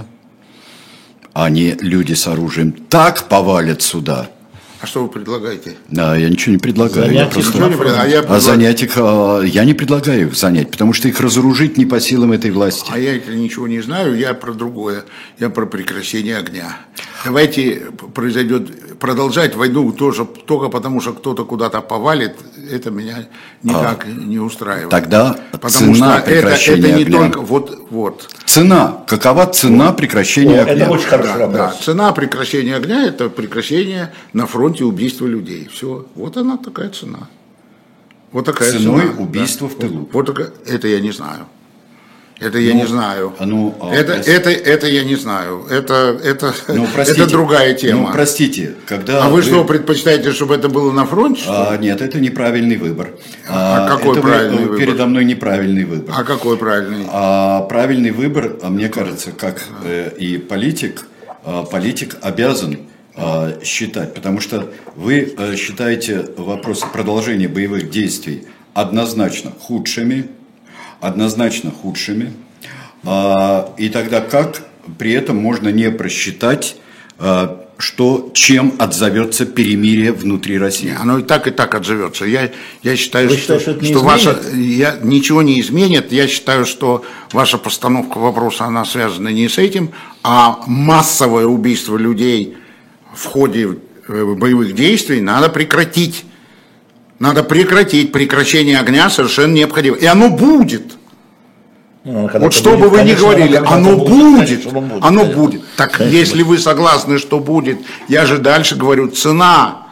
Они, люди с оружием, так повалят сюда. А что вы предлагаете? Да, я ничего не предлагаю. Занять я просто... не предлагаю. А, я предлагаю... а занять их, а, я не предлагаю их занять, потому что их разоружить не по силам этой власти. А я ничего не знаю, я про другое, я про прекращение огня. Давайте произойдет, продолжать войну тоже только потому, что кто-то куда-то повалит, это меня никак а, не устраивает. Тогда потому цена что прекращения это, это не огня. только вот, вот. Цена. Какова цена вот. прекращения вот, огня? Это очень хороший да, вопрос. Да. Цена прекращения огня – это прекращение на фронте убийства людей. Все. Вот она такая цена. Вот такая Ценой цена. убийства да. в тылу. Вот, вот это я не знаю. Это я ну, не знаю. Ну, а, это, если... это, это я не знаю. Это, это, ну, простите, это другая тема. Ну, простите, когда. А вы, вы что, предпочитаете, чтобы это было на фронте? А, нет, это неправильный выбор. А, а какой это правильный вы, выбор? Передо мной неправильный выбор. А какой правильный? А, правильный выбор, мне кажется, как э, и политик, э, политик обязан э, считать, потому что вы э, считаете вопросы продолжения боевых действий однозначно худшими. однозначно худшими, и тогда как при этом можно не просчитать что, чем отзовется перемирие внутри России? Оно и так, и так отзовется. Я, я считаю, Вы что, считаете, что, что ваша, я, ничего не изменит. Я считаю, что ваша постановка вопроса, она связана не с этим, а массовое убийство людей в ходе боевых действий надо прекратить. Надо прекратить. Прекращение огня совершенно необходимо. И оно будет. Ну, вот что будет, бы вы ни конечно, говорили, оно, оно будет, конечно, оно будет. Оно Конечно. будет. Так Конечно. если вы согласны, что будет, я же дальше говорю, цена.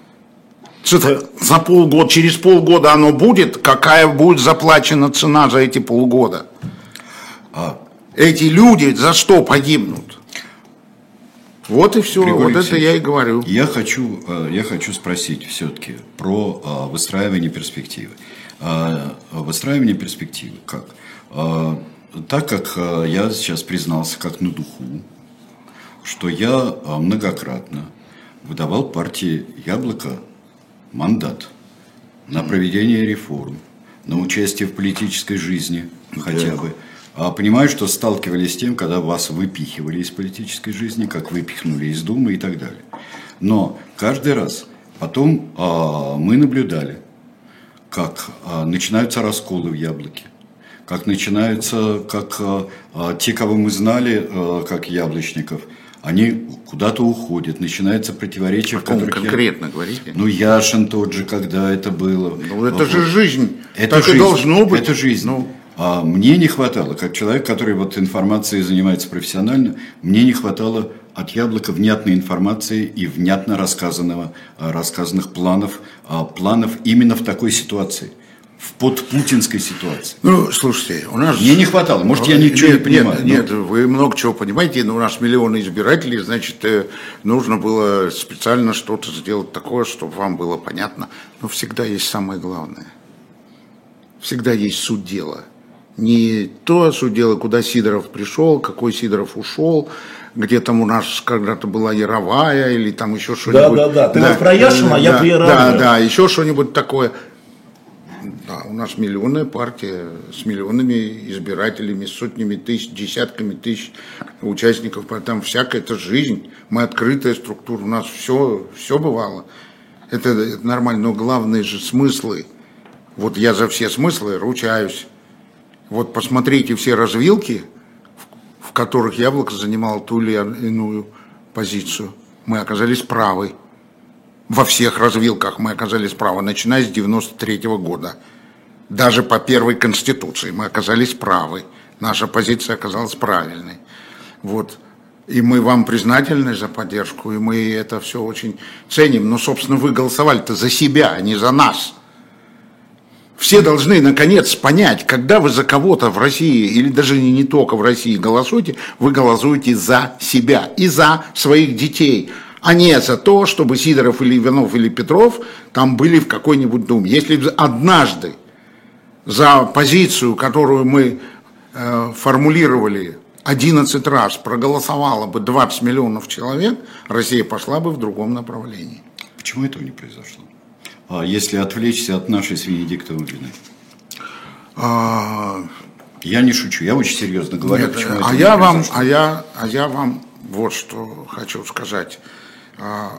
За полгода, через полгода оно будет, какая будет заплачена цена за эти полгода? А. Эти люди за что погибнут? Вот и все, Григорий вот это я и говорю. Я хочу, я хочу спросить все-таки про выстраивание перспективы. Выстраивание перспективы как? Так как я сейчас признался как на духу, что я многократно выдавал партии «Яблоко» мандат на проведение реформ, на участие в политической жизни хотя бы. А понимаю, что сталкивались с тем, когда вас выпихивали из политической жизни, как выпихнули из Думы и так далее. Но каждый раз потом а, мы наблюдали, как а, начинаются расколы в «Яблоке», как начинаются, как а, те, кого мы знали, а, как яблочников, они куда-то уходят, начинается противоречие, в которых... конкретно я... говорите? Ну, Яшин тот же, когда это было. Ну, это вот. же жизнь. Это так жизнь. И должно быть. Это жизнь. Ну. А мне не хватало, как человек, который вот информацией занимается профессионально, мне не хватало от «Яблока» внятной информации и внятно рассказанного, рассказанных планов, планов именно в такой ситуации. В подпутинской ситуации. Ну, слушайте, у нас... Мне не хватало, может, я ничего нет, не понимаю. Нет, но... нет, вы много чего понимаете, но у нас миллионы избирателей, значит, нужно было специально что-то сделать такое, чтобы вам было понятно. Но всегда есть самое главное. Всегда есть суть дела. Не то суть дела, куда Сидоров пришел, какой Сидоров ушел, где там у нас когда-то была Яровая или там еще что-нибудь. Да, да, да. Ты да, вот про Яшина, да, а я да, про Яровую. Да, да, еще что-нибудь такое. Да, у нас миллионная партия с миллионами избирателями, с сотнями тысяч, десятками тысяч участников. Там всякая это жизнь. Мы открытая структура, у нас все, все бывало. Это, это нормально, но главные же смыслы. Вот я за все смыслы ручаюсь. Вот посмотрите все развилки, в, в которых «Яблоко» занимало ту или иную позицию. Мы оказались правы. Во всех развилках мы оказались правы, начиная с девяносто третьего года. Даже по первой конституции мы оказались правы. Наша позиция оказалась правильной. Вот. И мы вам признательны за поддержку, и мы это все очень ценим. Но, собственно, вы голосовали-то за себя, а не за нас. Все должны, наконец, понять, когда вы за кого-то в России, или даже не только в России голосуете, вы голосуете за себя и за своих детей, а не за то, чтобы Сидоров или Иванов или Петров там были в какой-нибудь Думе. Если однажды за позицию, которую мы э, формулировали одиннадцать раз, проголосовало бы двадцать миллионов человек, Россия пошла бы в другом направлении. Почему этого не произошло? А если отвлечься от нашей с Венедиктовой вины? А... Я не шучу, я очень серьезно говорю. Нет, почему а, это я не вам, произошло. а, я, а я вам вот что хочу сказать. А...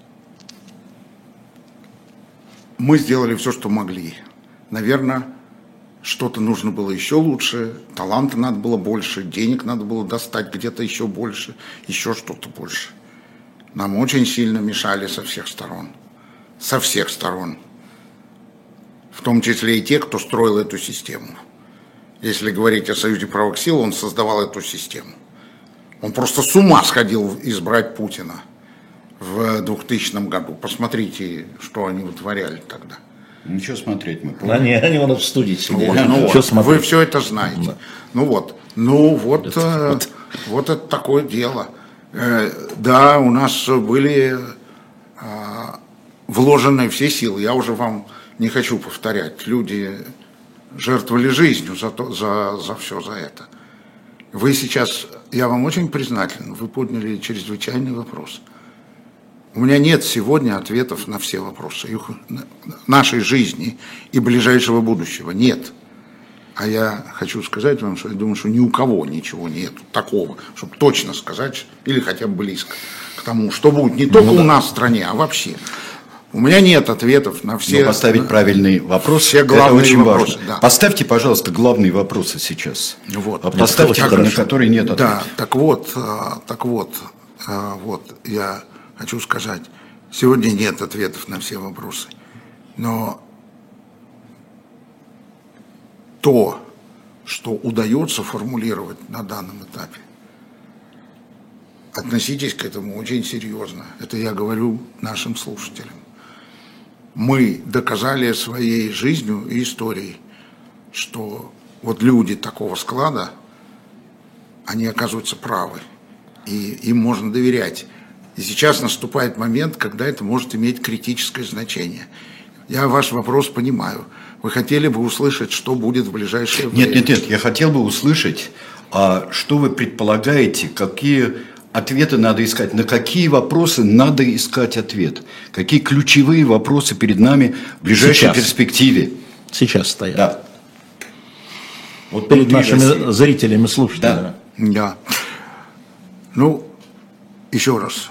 Мы сделали все, что могли. Наверное, что-то нужно было еще лучше, таланта надо было больше, денег надо было достать где-то еще больше, еще что-то больше. Нам очень сильно мешали со всех сторон. Со всех сторон. В том числе и те, кто строил эту систему. Если говорить о Союзе правых сил, он создавал эту систему. Он просто с ума сходил избрать Путина в двухтысячном году. Посмотрите, что они вытворяли тогда. Ничего смотреть мы помним. Они, они у нас в студии сидели. Вот, ну вот, вы все это знаете. Да. Ну вот, ну вот, это, э, вот. вот это такое дело. Э, да, у нас были э, вложены все силы. Я уже вам не хочу повторять. Люди жертвовали жизнью за, то, за, за все за это. Вы сейчас, я вам очень признателен, вы подняли чрезвычайный вопрос. У меня нет сегодня ответов на все вопросы их, нашей жизни и ближайшего будущего. Нет. А я хочу сказать вам, что я думаю, что ни у кого ничего нет такого, чтобы точно сказать, или хотя бы близко к тому, что будет не только ну, у нас в стране, а вообще. У меня нет ответов на все... Но поставить правильный вопрос, все главные это очень вопросы, важно. Да. Поставьте, пожалуйста, главные вопросы сейчас. Вот. Поставьте, так, на которые нет ответов. Да, так вот, так вот, вот, я хочу сказать, сегодня нет ответов на все вопросы, но то, что удается формулировать на данном этапе, относитесь к этому очень серьезно. Это я говорю нашим слушателям. Мы доказали своей жизнью и историей, что вот люди такого склада, они оказываются правы, и им можно доверять. И сейчас наступает момент, когда это может иметь критическое значение. Я ваш вопрос понимаю. Вы хотели бы услышать, что будет в ближайшее время? Нет, нет, нет, я хотел бы услышать, а что вы предполагаете, какие... ответы надо искать, на какие вопросы надо искать ответ, какие ключевые вопросы перед нами в ближайшей сейчас. перспективе. Сейчас стоят. Да. Вот перед нашими России. зрителями, слушателями. Да. да. Ну, еще раз.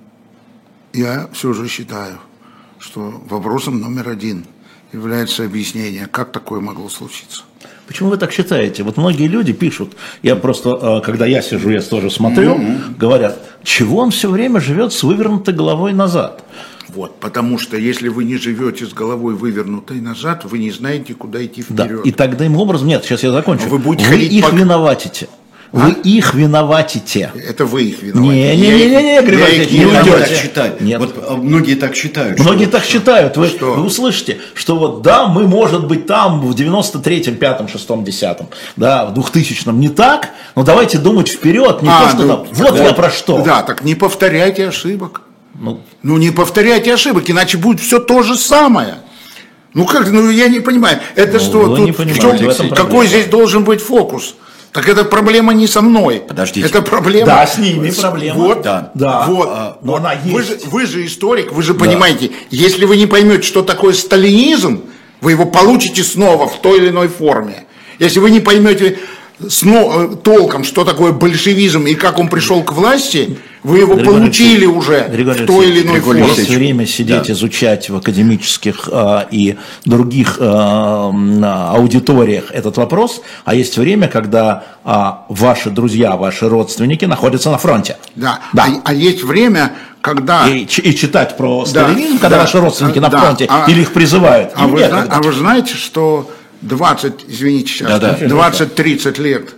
Я все же считаю, что вопросом номер один является объяснение, как такое могло случиться. Почему вы так считаете? Вот многие люди пишут, я просто, когда я сижу, я тоже смотрю, mm-hmm. говорят, чего он все время живет с вывернутой головой назад? Вот, потому что если вы не живете с головой вывернутой назад, вы не знаете, куда идти вперед. Да, и тогда им образом, нет, сейчас я закончу, вы, будете вы их по... виноватите. Вы а? их виноватите. Это вы их виноватите. Не-не-не, Григорий Алексеевич, не уйдете. Нет. Вот многие так считают. Многие так что? считают. Вы, вы услышите, что вот да, мы, может быть, там в девяносто третьем, пятом, шестом, десятом, да, в двухтысячном не так, но давайте думать вперед, не а, то, что ну, там. Вот да, я про что. Да, так не повторяйте ошибок. Ну, ну не повторяйте ошибок, иначе будет все то же самое. Ну как, ну я не понимаю. Это ну, что, тут, что какой здесь должен быть фокус? Так эта проблема не со мной. Подождите. Это проблема. Да, с ними проблема. Вот, да. да. Вот. А, но она есть. Вы же, вы же историк, вы же да. понимаете, если вы не поймете, что такое сталинизм, вы его получите снова в той или иной форме. Если вы не поймете снова, толком, что такое большевизм и как он пришел к власти, вы его Григорий получили Алексеевич, уже Григорий в той или иной форме. Есть время сидеть, да. изучать в академических а, и других а, аудиториях этот вопрос, а есть время, когда а, ваши друзья, ваши родственники находятся на фронте. Да, да. А, а есть время, когда... И, и читать про сталинизм, да, когда да, ваши родственники да, на фронте, а, или их призывают. А, вы, а вы знаете, что двадцать, извините сейчас, да, да. двадцать-тридцать лет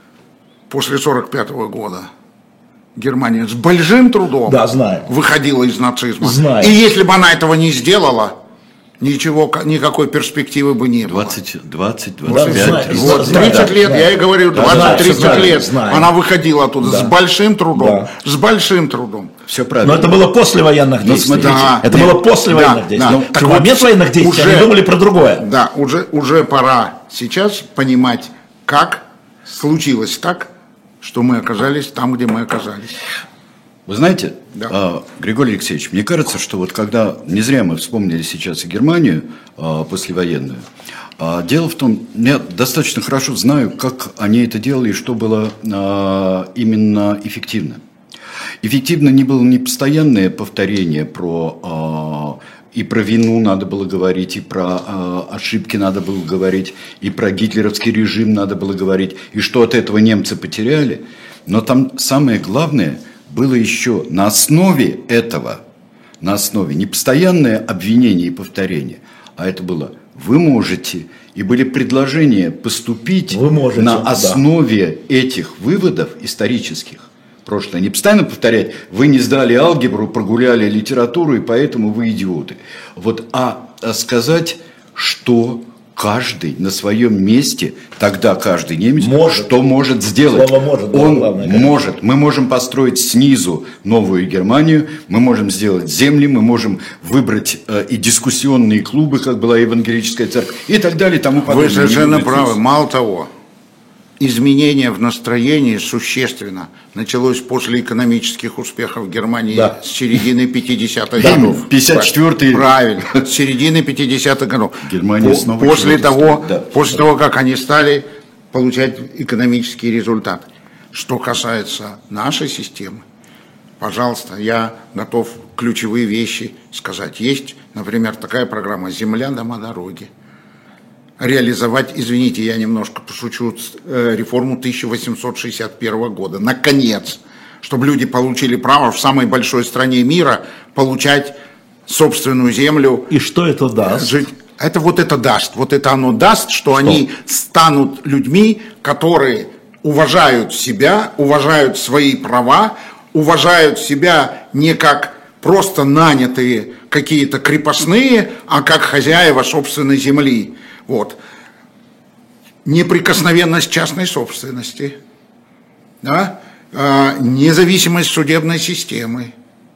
после сорок пятого года Германия с большим трудом да, знаю. выходила из нацизма. Знаю. И если бы она этого не сделала, ничего, никакой перспективы бы не было. двадцать, двадцать, двадцать пять, да, тридцать. Вот, тридцать лет, да, я и говорю, двадцать-тридцать лет. Знаю. Она выходила оттуда да. с большим трудом. Да. С большим трудом. Все правильно. Но это было после военных действий. Да, это нет, было после да, военных действий. Да. Так в момент вот, военных действий уже, они думали про другое. Да, уже, уже пора сейчас понимать, как случилось так, что мы оказались там, где мы оказались. Вы знаете, да. Григорий Алексеевич, мне кажется, что вот когда, не зря мы вспомнили сейчас и Германию послевоенную, дело в том, я достаточно хорошо знаю, как они это делали и что было именно эффективно. Эффективно не было не постоянное повторение про... И про вину надо было говорить, и про э, ошибки надо было говорить, и про гитлеровский режим надо было говорить, и что от этого немцы потеряли. Но там самое главное было еще на основе этого, на основе не постоянное обвинение и повторение, а это было «вы можете», и были предложения поступить можете, на основе да. этих выводов исторических. Прошлое. Не постоянно повторять, вы не сдали алгебру, прогуляли литературу, и поэтому вы идиоты. Вот, а, а сказать, что каждый на своем месте, тогда каждый немец, может. Что может сделать. Слово может, Он главное, может. Мы можем построить снизу новую Германию, мы можем сделать земли, мы можем выбрать э, и дискуссионные клубы, как была Евангелическая церковь, и так далее, и тому подобное. Вы совершенно правы. Мало того, изменение в настроении существенно началось после экономических успехов Германии да. с середины пятидесятых годов. пятьдесят четвёртый. Правильно, с середины пятидесятых годов. Германия снова после того, да. после того, как они стали получать экономические результаты. Что касается нашей системы, пожалуйста, я готов ключевые вещи сказать. Есть, например, такая программа «Земля, дома, дороги». Реализовать, извините, я немножко пошучу, реформу тысяча восемьсот шестьдесят первого года. Наконец, чтобы люди получили право в самой большой стране мира получать собственную землю. И что это даст? Жить. Это вот это даст. Вот это оно даст, что, что они станут людьми, которые уважают себя, уважают свои права, уважают себя не как просто нанятые какие-то крепостные, а как хозяева собственной земли. Вот. Неприкосновенность частной собственности, да? а, независимость судебной системы,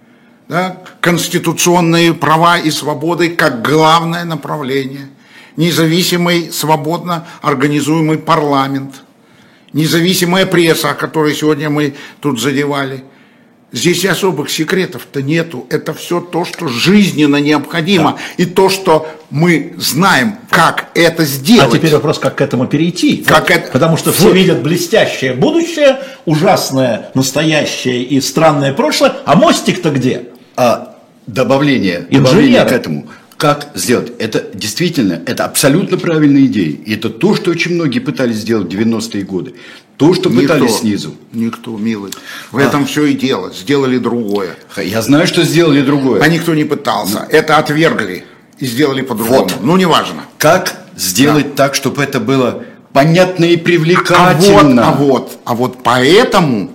да? Конституционные права и свободы как главное направление, независимый, свободно организуемый парламент, независимая пресса, о которой сегодня мы тут задевали. Здесь особых секретов-то нету. Это все то, что жизненно необходимо. Да. И то, что мы знаем, как это сделать. А теперь вопрос, как к этому перейти. Как это... Потому что все видят блестящее будущее, ужасное настоящее и странное прошлое. А мостик-то где? А добавление, добавление к этому. Как сделать? Это действительно, это абсолютно правильная идея. И это то, что очень многие пытались сделать в девяностые годы. То, что никто, пытались снизу. Никто, милый. В а. этом все и дело. Сделали другое. Я знаю, что сделали другое. А никто не пытался. Ну. Это отвергли и сделали по-другому. Вот. Ну, неважно. Как сделать да. так, чтобы это было понятно и привлекательно? А вот, а вот, а вот поэтому,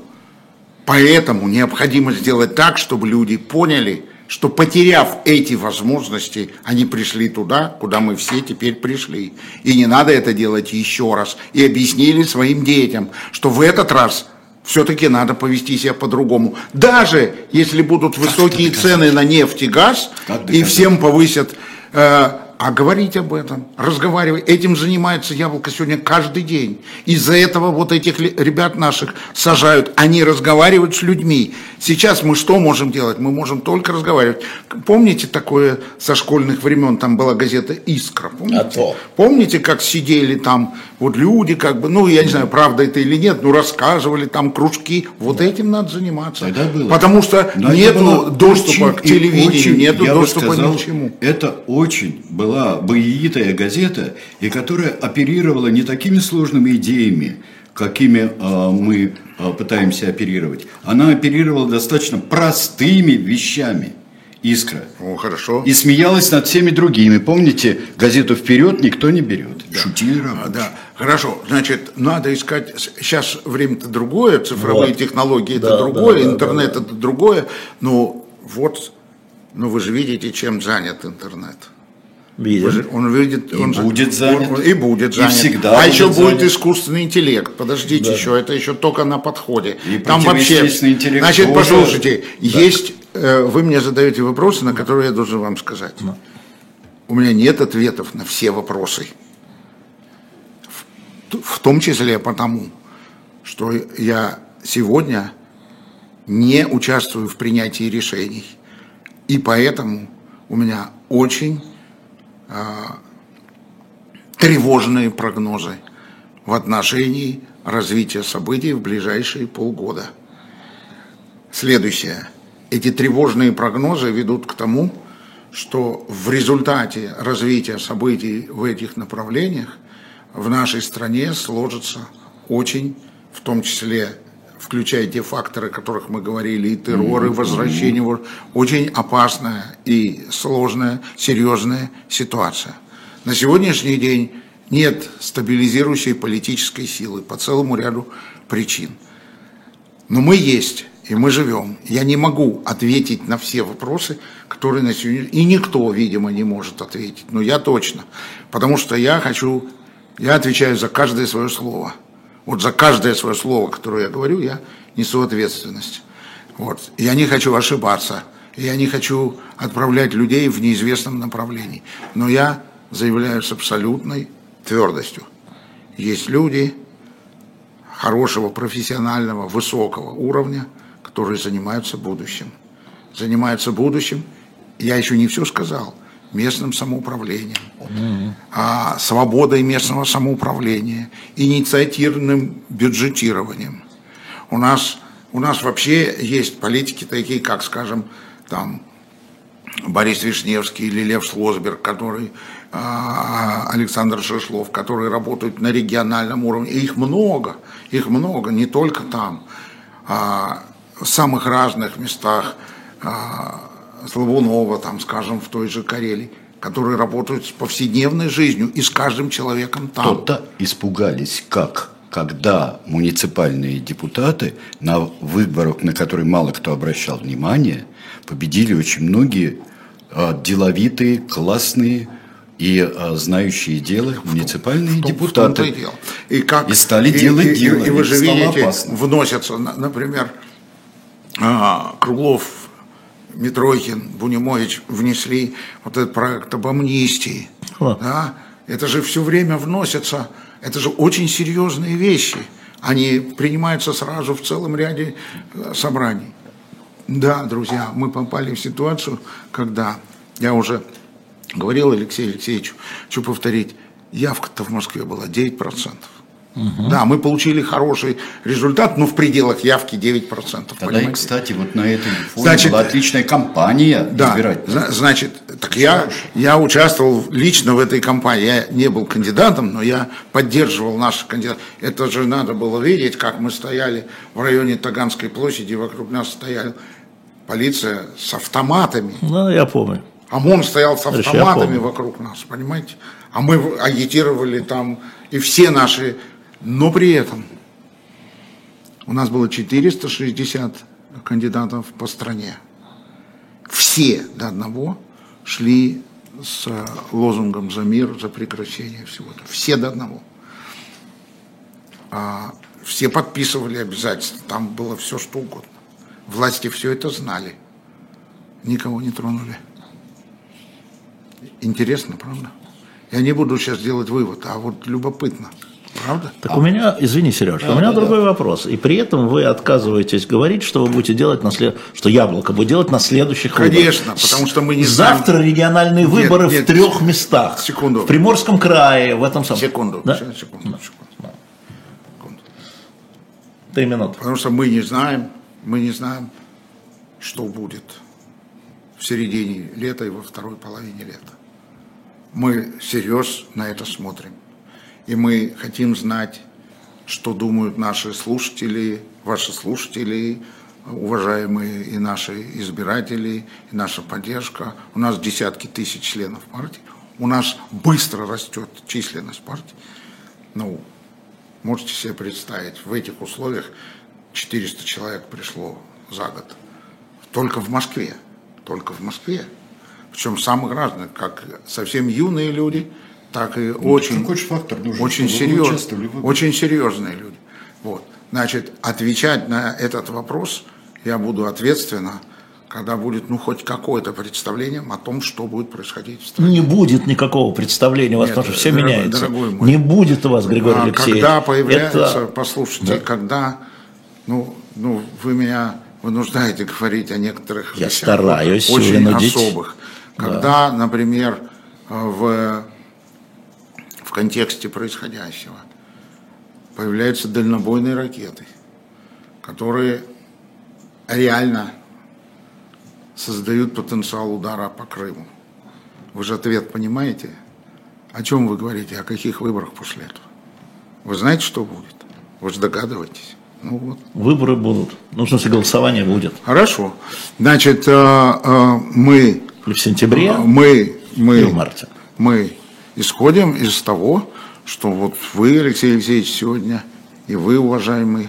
поэтому необходимо сделать так, чтобы люди поняли, что, потеряв эти возможности, они пришли туда, куда мы все теперь пришли. И не надо это делать еще раз. И объяснили своим детям, что в этот раз все-таки надо повести себя по-другому. Даже если будут высокие цены на нефть и газ, и всем повысят... Э, а говорить об этом, разговаривать, этим занимается Яблоко сегодня каждый день. Из-за этого вот этих ребят наших сажают, они разговаривают с людьми. Сейчас мы что можем делать? Мы можем только разговаривать. Помните такое со школьных времен, там была газета «Искра», помните? А то. Помните, как сидели там вот люди, как бы, ну я не знаю, правда это или нет, ну рассказывали там кружки, вот да. этим надо заниматься. Потому что но нету доступа к телевидению, очень, нету доступа сказал, ни к чему. Это очень было была боевитая газета, и которая оперировала не такими сложными идеями, какими э, мы э, пытаемся оперировать. Она оперировала достаточно простыми вещами. «Искра». О, хорошо. И смеялась над всеми другими. Помните, газету «Вперед» никто не берет. Да. Шутили рабочие. Да, хорошо. Значит, надо искать... Сейчас время-то другое, цифровые вот. технологии да, это другое, да, интернет да, да. это другое. Но вот, ну вы же видите, чем занят интернет. Видим. Он видит, и он будет занят. Он, и будет занят. И всегда а будет еще занят. будет искусственный интеллект. Подождите да. еще, это еще только на подходе. И там вообще. Значит, тоже... послушайте, да. есть. Э, вы мне задаете вопросы, на которые я должен вам сказать. Да. У меня нет ответов на все вопросы. В, в том числе потому, что я сегодня не участвую в принятии решений. И поэтому у меня очень тревожные прогнозы в отношении развития событий в ближайшие полгода. Следующее. Эти тревожные прогнозы ведут к тому, что в результате развития событий в этих направлениях в нашей стране сложится очень, в том числе, включая те факторы, о которых мы говорили, и террор, и возвращение, очень опасная и сложная, серьезная ситуация. На сегодняшний день нет стабилизирующей политической силы по целому ряду причин. Но мы есть, и мы живем. Я не могу ответить на все вопросы, которые на сегодня... И никто, видимо, не может ответить, но я точно. Потому что я хочу... Я отвечаю за каждое свое слово. Вот за каждое свое слово, которое я говорю, я несу ответственность. Вот. Я не хочу ошибаться, я не хочу отправлять людей в неизвестном направлении. Но я заявляю с абсолютной твердостью. Есть люди, хорошего, профессионального, высокого уровня, которые занимаются будущим. Занимаются будущим, я еще не все сказал, местным самоуправлением, mm-hmm. а, свободой местного самоуправления, инициативным бюджетированием. У нас, у нас вообще есть политики такие, как, скажем, там, Борис Вишневский или Лев Шлосберг, который, а, Александр Шишлов, которые работают на региональном уровне. И их много, их много, не только там, а, в самых разных местах, а, Слабунова, там, скажем, в той же Карелии, которые работают с повседневной жизнью и с каждым человеком там. Кто-то испугались, как, когда муниципальные депутаты на выборах, на которые мало кто обращал внимание, победили очень многие а, деловитые, классные и а, знающие дело муниципальные в, депутаты. В дело. И, как, и стали и, делать и, дело. И, и вы же видите, опасно. Вносятся, например, Круглов, Митрохин, Бунимович внесли вот этот проект об амнистии. Да? Это же все время вносятся, это же очень серьезные вещи. Они принимаются сразу в целом ряде собраний. Да, друзья, мы попали в ситуацию, когда, я уже говорил Алексею Алексеевичу, хочу повторить, явка-то в Москве была девять процентов. Угу. Да, мы получили хороший результат, но в пределах явки девять процентов. Тогда и, кстати, вот на этой фоне значит, была отличная кампания. Да, значит, так я, я участвовал лично в этой кампании. Я не был кандидатом, но я поддерживал наших кандидатов. Это же надо было видеть, как мы стояли в районе Таганской площади, вокруг нас стояла полиция с автоматами. Ну, я помню. ОМОН стоял с автоматами вокруг нас, понимаете? А мы агитировали там, и все наши... Но при этом у нас было четыреста шестьдесят кандидатов по стране. Все до одного шли с лозунгом «За мир, за прекращение всего». Все до одного. А, все подписывали обязательства, там было все что угодно. Власти все это знали. Никого не тронули. Интересно, правда? Я не буду сейчас делать вывод, а вот любопытно. Правда? Так а. у меня, извини, Сереж, да, у меня да, другой да. вопрос. И при этом вы отказываетесь говорить, что вы будете делать на след... что Яблоко будет делать на следующих Конечно, выборах. Конечно, потому что мы не знаем. Завтра региональные нет, выборы нет, в трех местах. Секунду. В Приморском крае, в этом самом. Секунду. Да? Секунду. секунду. Да. секунду. Три минуты. Потому что мы не знаем, мы не знаем, что будет в середине лета и во второй половине лета. Мы всерьез на это смотрим. И мы хотим знать, что думают наши слушатели, ваши слушатели, уважаемые и наши избиратели, и наша поддержка. У нас десятки тысяч членов партии. У нас быстро растет численность партии. Ну, можете себе представить, в этих условиях четыреста человек пришло за год. Только в Москве. Только в Москве. Причем самых разных, как совсем юные люди, так и ну, очень, фактор нужен, очень, серьез, очень серьезные люди. Вот. Значит, отвечать на этот вопрос я буду ответственно, когда будет ну, хоть какое-то представление о том, что будет происходить в стране. Не будет никакого представления у вас, Нет, потому что все дорогой, меняется. Дорогой мой. Не будет у вас, Григорий а, Алексеевич. Когда появляется, это... послушайте, да. когда, ну, ну, вы меня вынуждаете говорить о некоторых я вещах, стараюсь очень вынудить. особых. Когда, да. например, в, в контексте происходящего появляются дальнобойные ракеты, которые реально создают потенциал удара по Крыму. Вы же ответ понимаете? О чем вы говорите? О каких выборах после этого? Вы знаете, что будет? Вы же догадываетесь. Ну, вот. Выборы будут. Ну, в смысле, голосование будет. Хорошо. Значит, мы... В сентябре мы, мы, и в марте. Мы исходим из того, что вот вы, Алексей Алексеевич, сегодня, и вы, уважаемый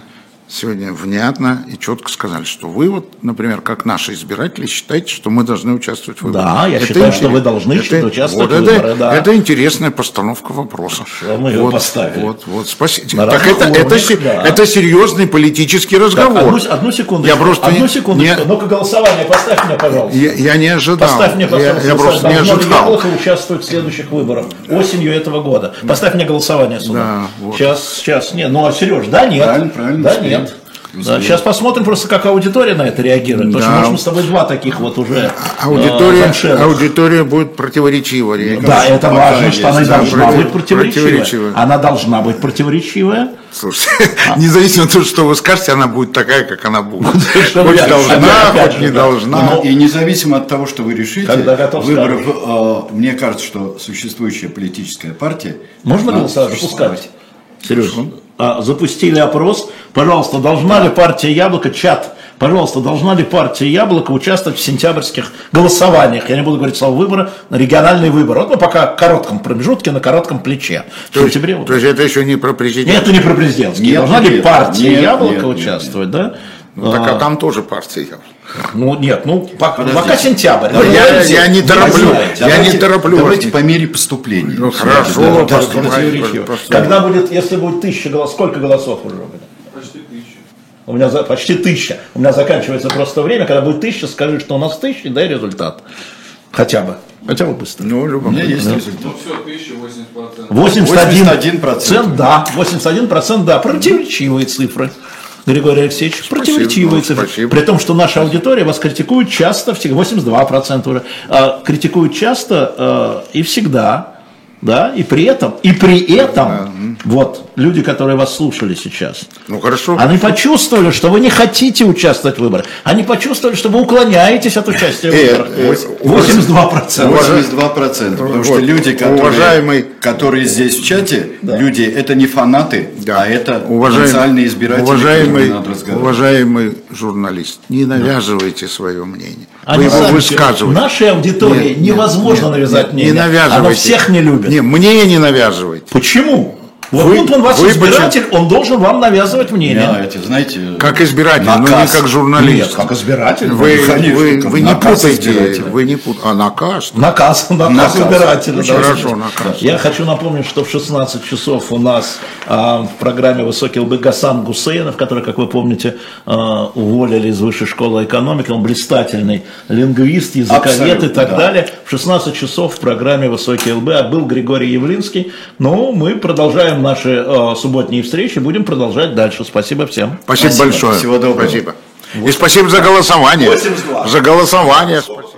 сегодня внятно и четко сказали, что вы, вот, например, как наши избиратели, считаете, что мы должны участвовать в выборах. Да, я это считаю, интерес... что вы должны это... участвовать вот в выборах. Это, да. это интересная постановка вопроса. Хорошо, мы его вот, поставили. Вот, вот, спасибо. На так это, уровнях, это, да. это серьезный политический разговор. Так, одну, одну секунду. Я просто одну не, секундочку. не... Ну-ка голосование поставь мне, пожалуйста. Я, я не ожидал. Поставь мне, пожалуйста, я, я просто не ожидал. Должно ли Яблоко участвовать в следующих выборах осенью этого года? Поставь мне голосование сюда. Да, вот. Сейчас, сейчас, нет. Ну, а Сереж, да, нет. Правильно, правильно. Да, нет. Да, сейчас посмотрим просто, как аудитория на это реагирует. Потому Да. что, может, мы с тобой два таких вот уже Аудитория, э, аудитория будет противоречиво реагировать. Да, это Пока важно, есть, что она да, должна против- быть противоречивая. противоречивая. Она должна быть противоречивая. Слушайте, независимо от того, что вы скажете, она будет такая, как она будет. Что Хоть я- должна, опять хоть же, не да. должна. Ну, И независимо от того, что вы решите, Когда готов выборов, э, мне кажется, что существующая политическая партия Можно должна голосовать? существовать. Запускать. Сереж, а, запустили опрос. Пожалуйста, должна ли партия Яблоко, чат, пожалуйста, должна ли партия Яблоко участвовать в сентябрьских голосованиях? Я не буду говорить слово выбора, на региональные выборы. Вот мы пока в коротком промежутке, на коротком плече. В То есть, сентябре. то есть это еще не про президента. Нет, это не про президентские. Нет, Должна ли нет, партия нет, Яблоко нет, нет, участвовать, да? Ну, так а там тоже партия. Ну нет, ну пока, Подождите. пока сентябрь. Ну, я- Давайте, я не вы тороплю. знаете. Я Давайте- не тороплю вас. Давайте по мере поступления. Ну, хорошо, Да, да, просто- да. Противоречиво. просто- Когда будет, если будет тысяча голосов, сколько голосов уже будет? Почти тысяча. У меня за, почти тысяча. У меня заканчивается просто время. Когда будет тысяча, скажи, что у нас тысяча, дай результат. Хотя бы. Хотя бы быстро. Ну, У меня любопытно. есть Ну результат. все, тысяча восемьдесят процентов. восемьдесят один восемьдесят один процент. да. восемьдесят один процент, да. Противоречивые цифры. Григорий Алексеевич, противоречивые ну, цифры. спасибо. При том, что наша аудитория вас критикует часто, всегда, восемьдесят два процента уже, а, критикует часто а, и всегда, да, и при этом, и при этом, вот, люди, которые вас слушали сейчас, Ну, хорошо. они почувствовали, что вы не хотите участвовать в выборах. Они почувствовали, что вы уклоняетесь от участия в Э, выборах. э, восемьдесят два процента. восемьдесят два процента. Потому Вот, что люди, которые, уважаемый- которые здесь в чате, люди, это не фанаты, Да. а это Уважаемый- потенциальные избиратели, уважаемый, которым надо разговаривать. уважаемый журналист, не навязывайте свое мнение. Они Вы его сами- высказываете. Нашей аудитории Нет, невозможно нет, навязать нет, мнение. Не навязывайте. Она всех не любит. Не, мне не навязывайте. Почему? Вот Вы- тут он ваш вы избиратель, он должен вам навязывать мнение. Да, эти, знаете, Как избиратель, но не наказ. как журналист. Нет, как избиратель. Вы, конечно, вы, как вы не наказ путайте, избирателя. вы не пут... А наказ? Наказ, наказ, Наказ. избирателя. Очень да. хорошо, наказ. Я хочу напомнить, что в шестнадцать часов у нас а, в программе «Высокий ЛБ» Гасан Гусейнов, который, как вы помните, а, уволили из Высшей школы экономики. Он блистательный лингвист, языковед и Абсолютно, так да. далее. В шестнадцать часов в программе «Высокий ЛБ» а был Григорий Явлинский. Ну, мы продолжаем наши а, субботние встречи, будем продолжать дальше. Спасибо всем. Спасибо, Спасибо. большое. Всего доброго. Спасибо. И спасибо за голосование. восемьдесят два. За голосование. Спасибо.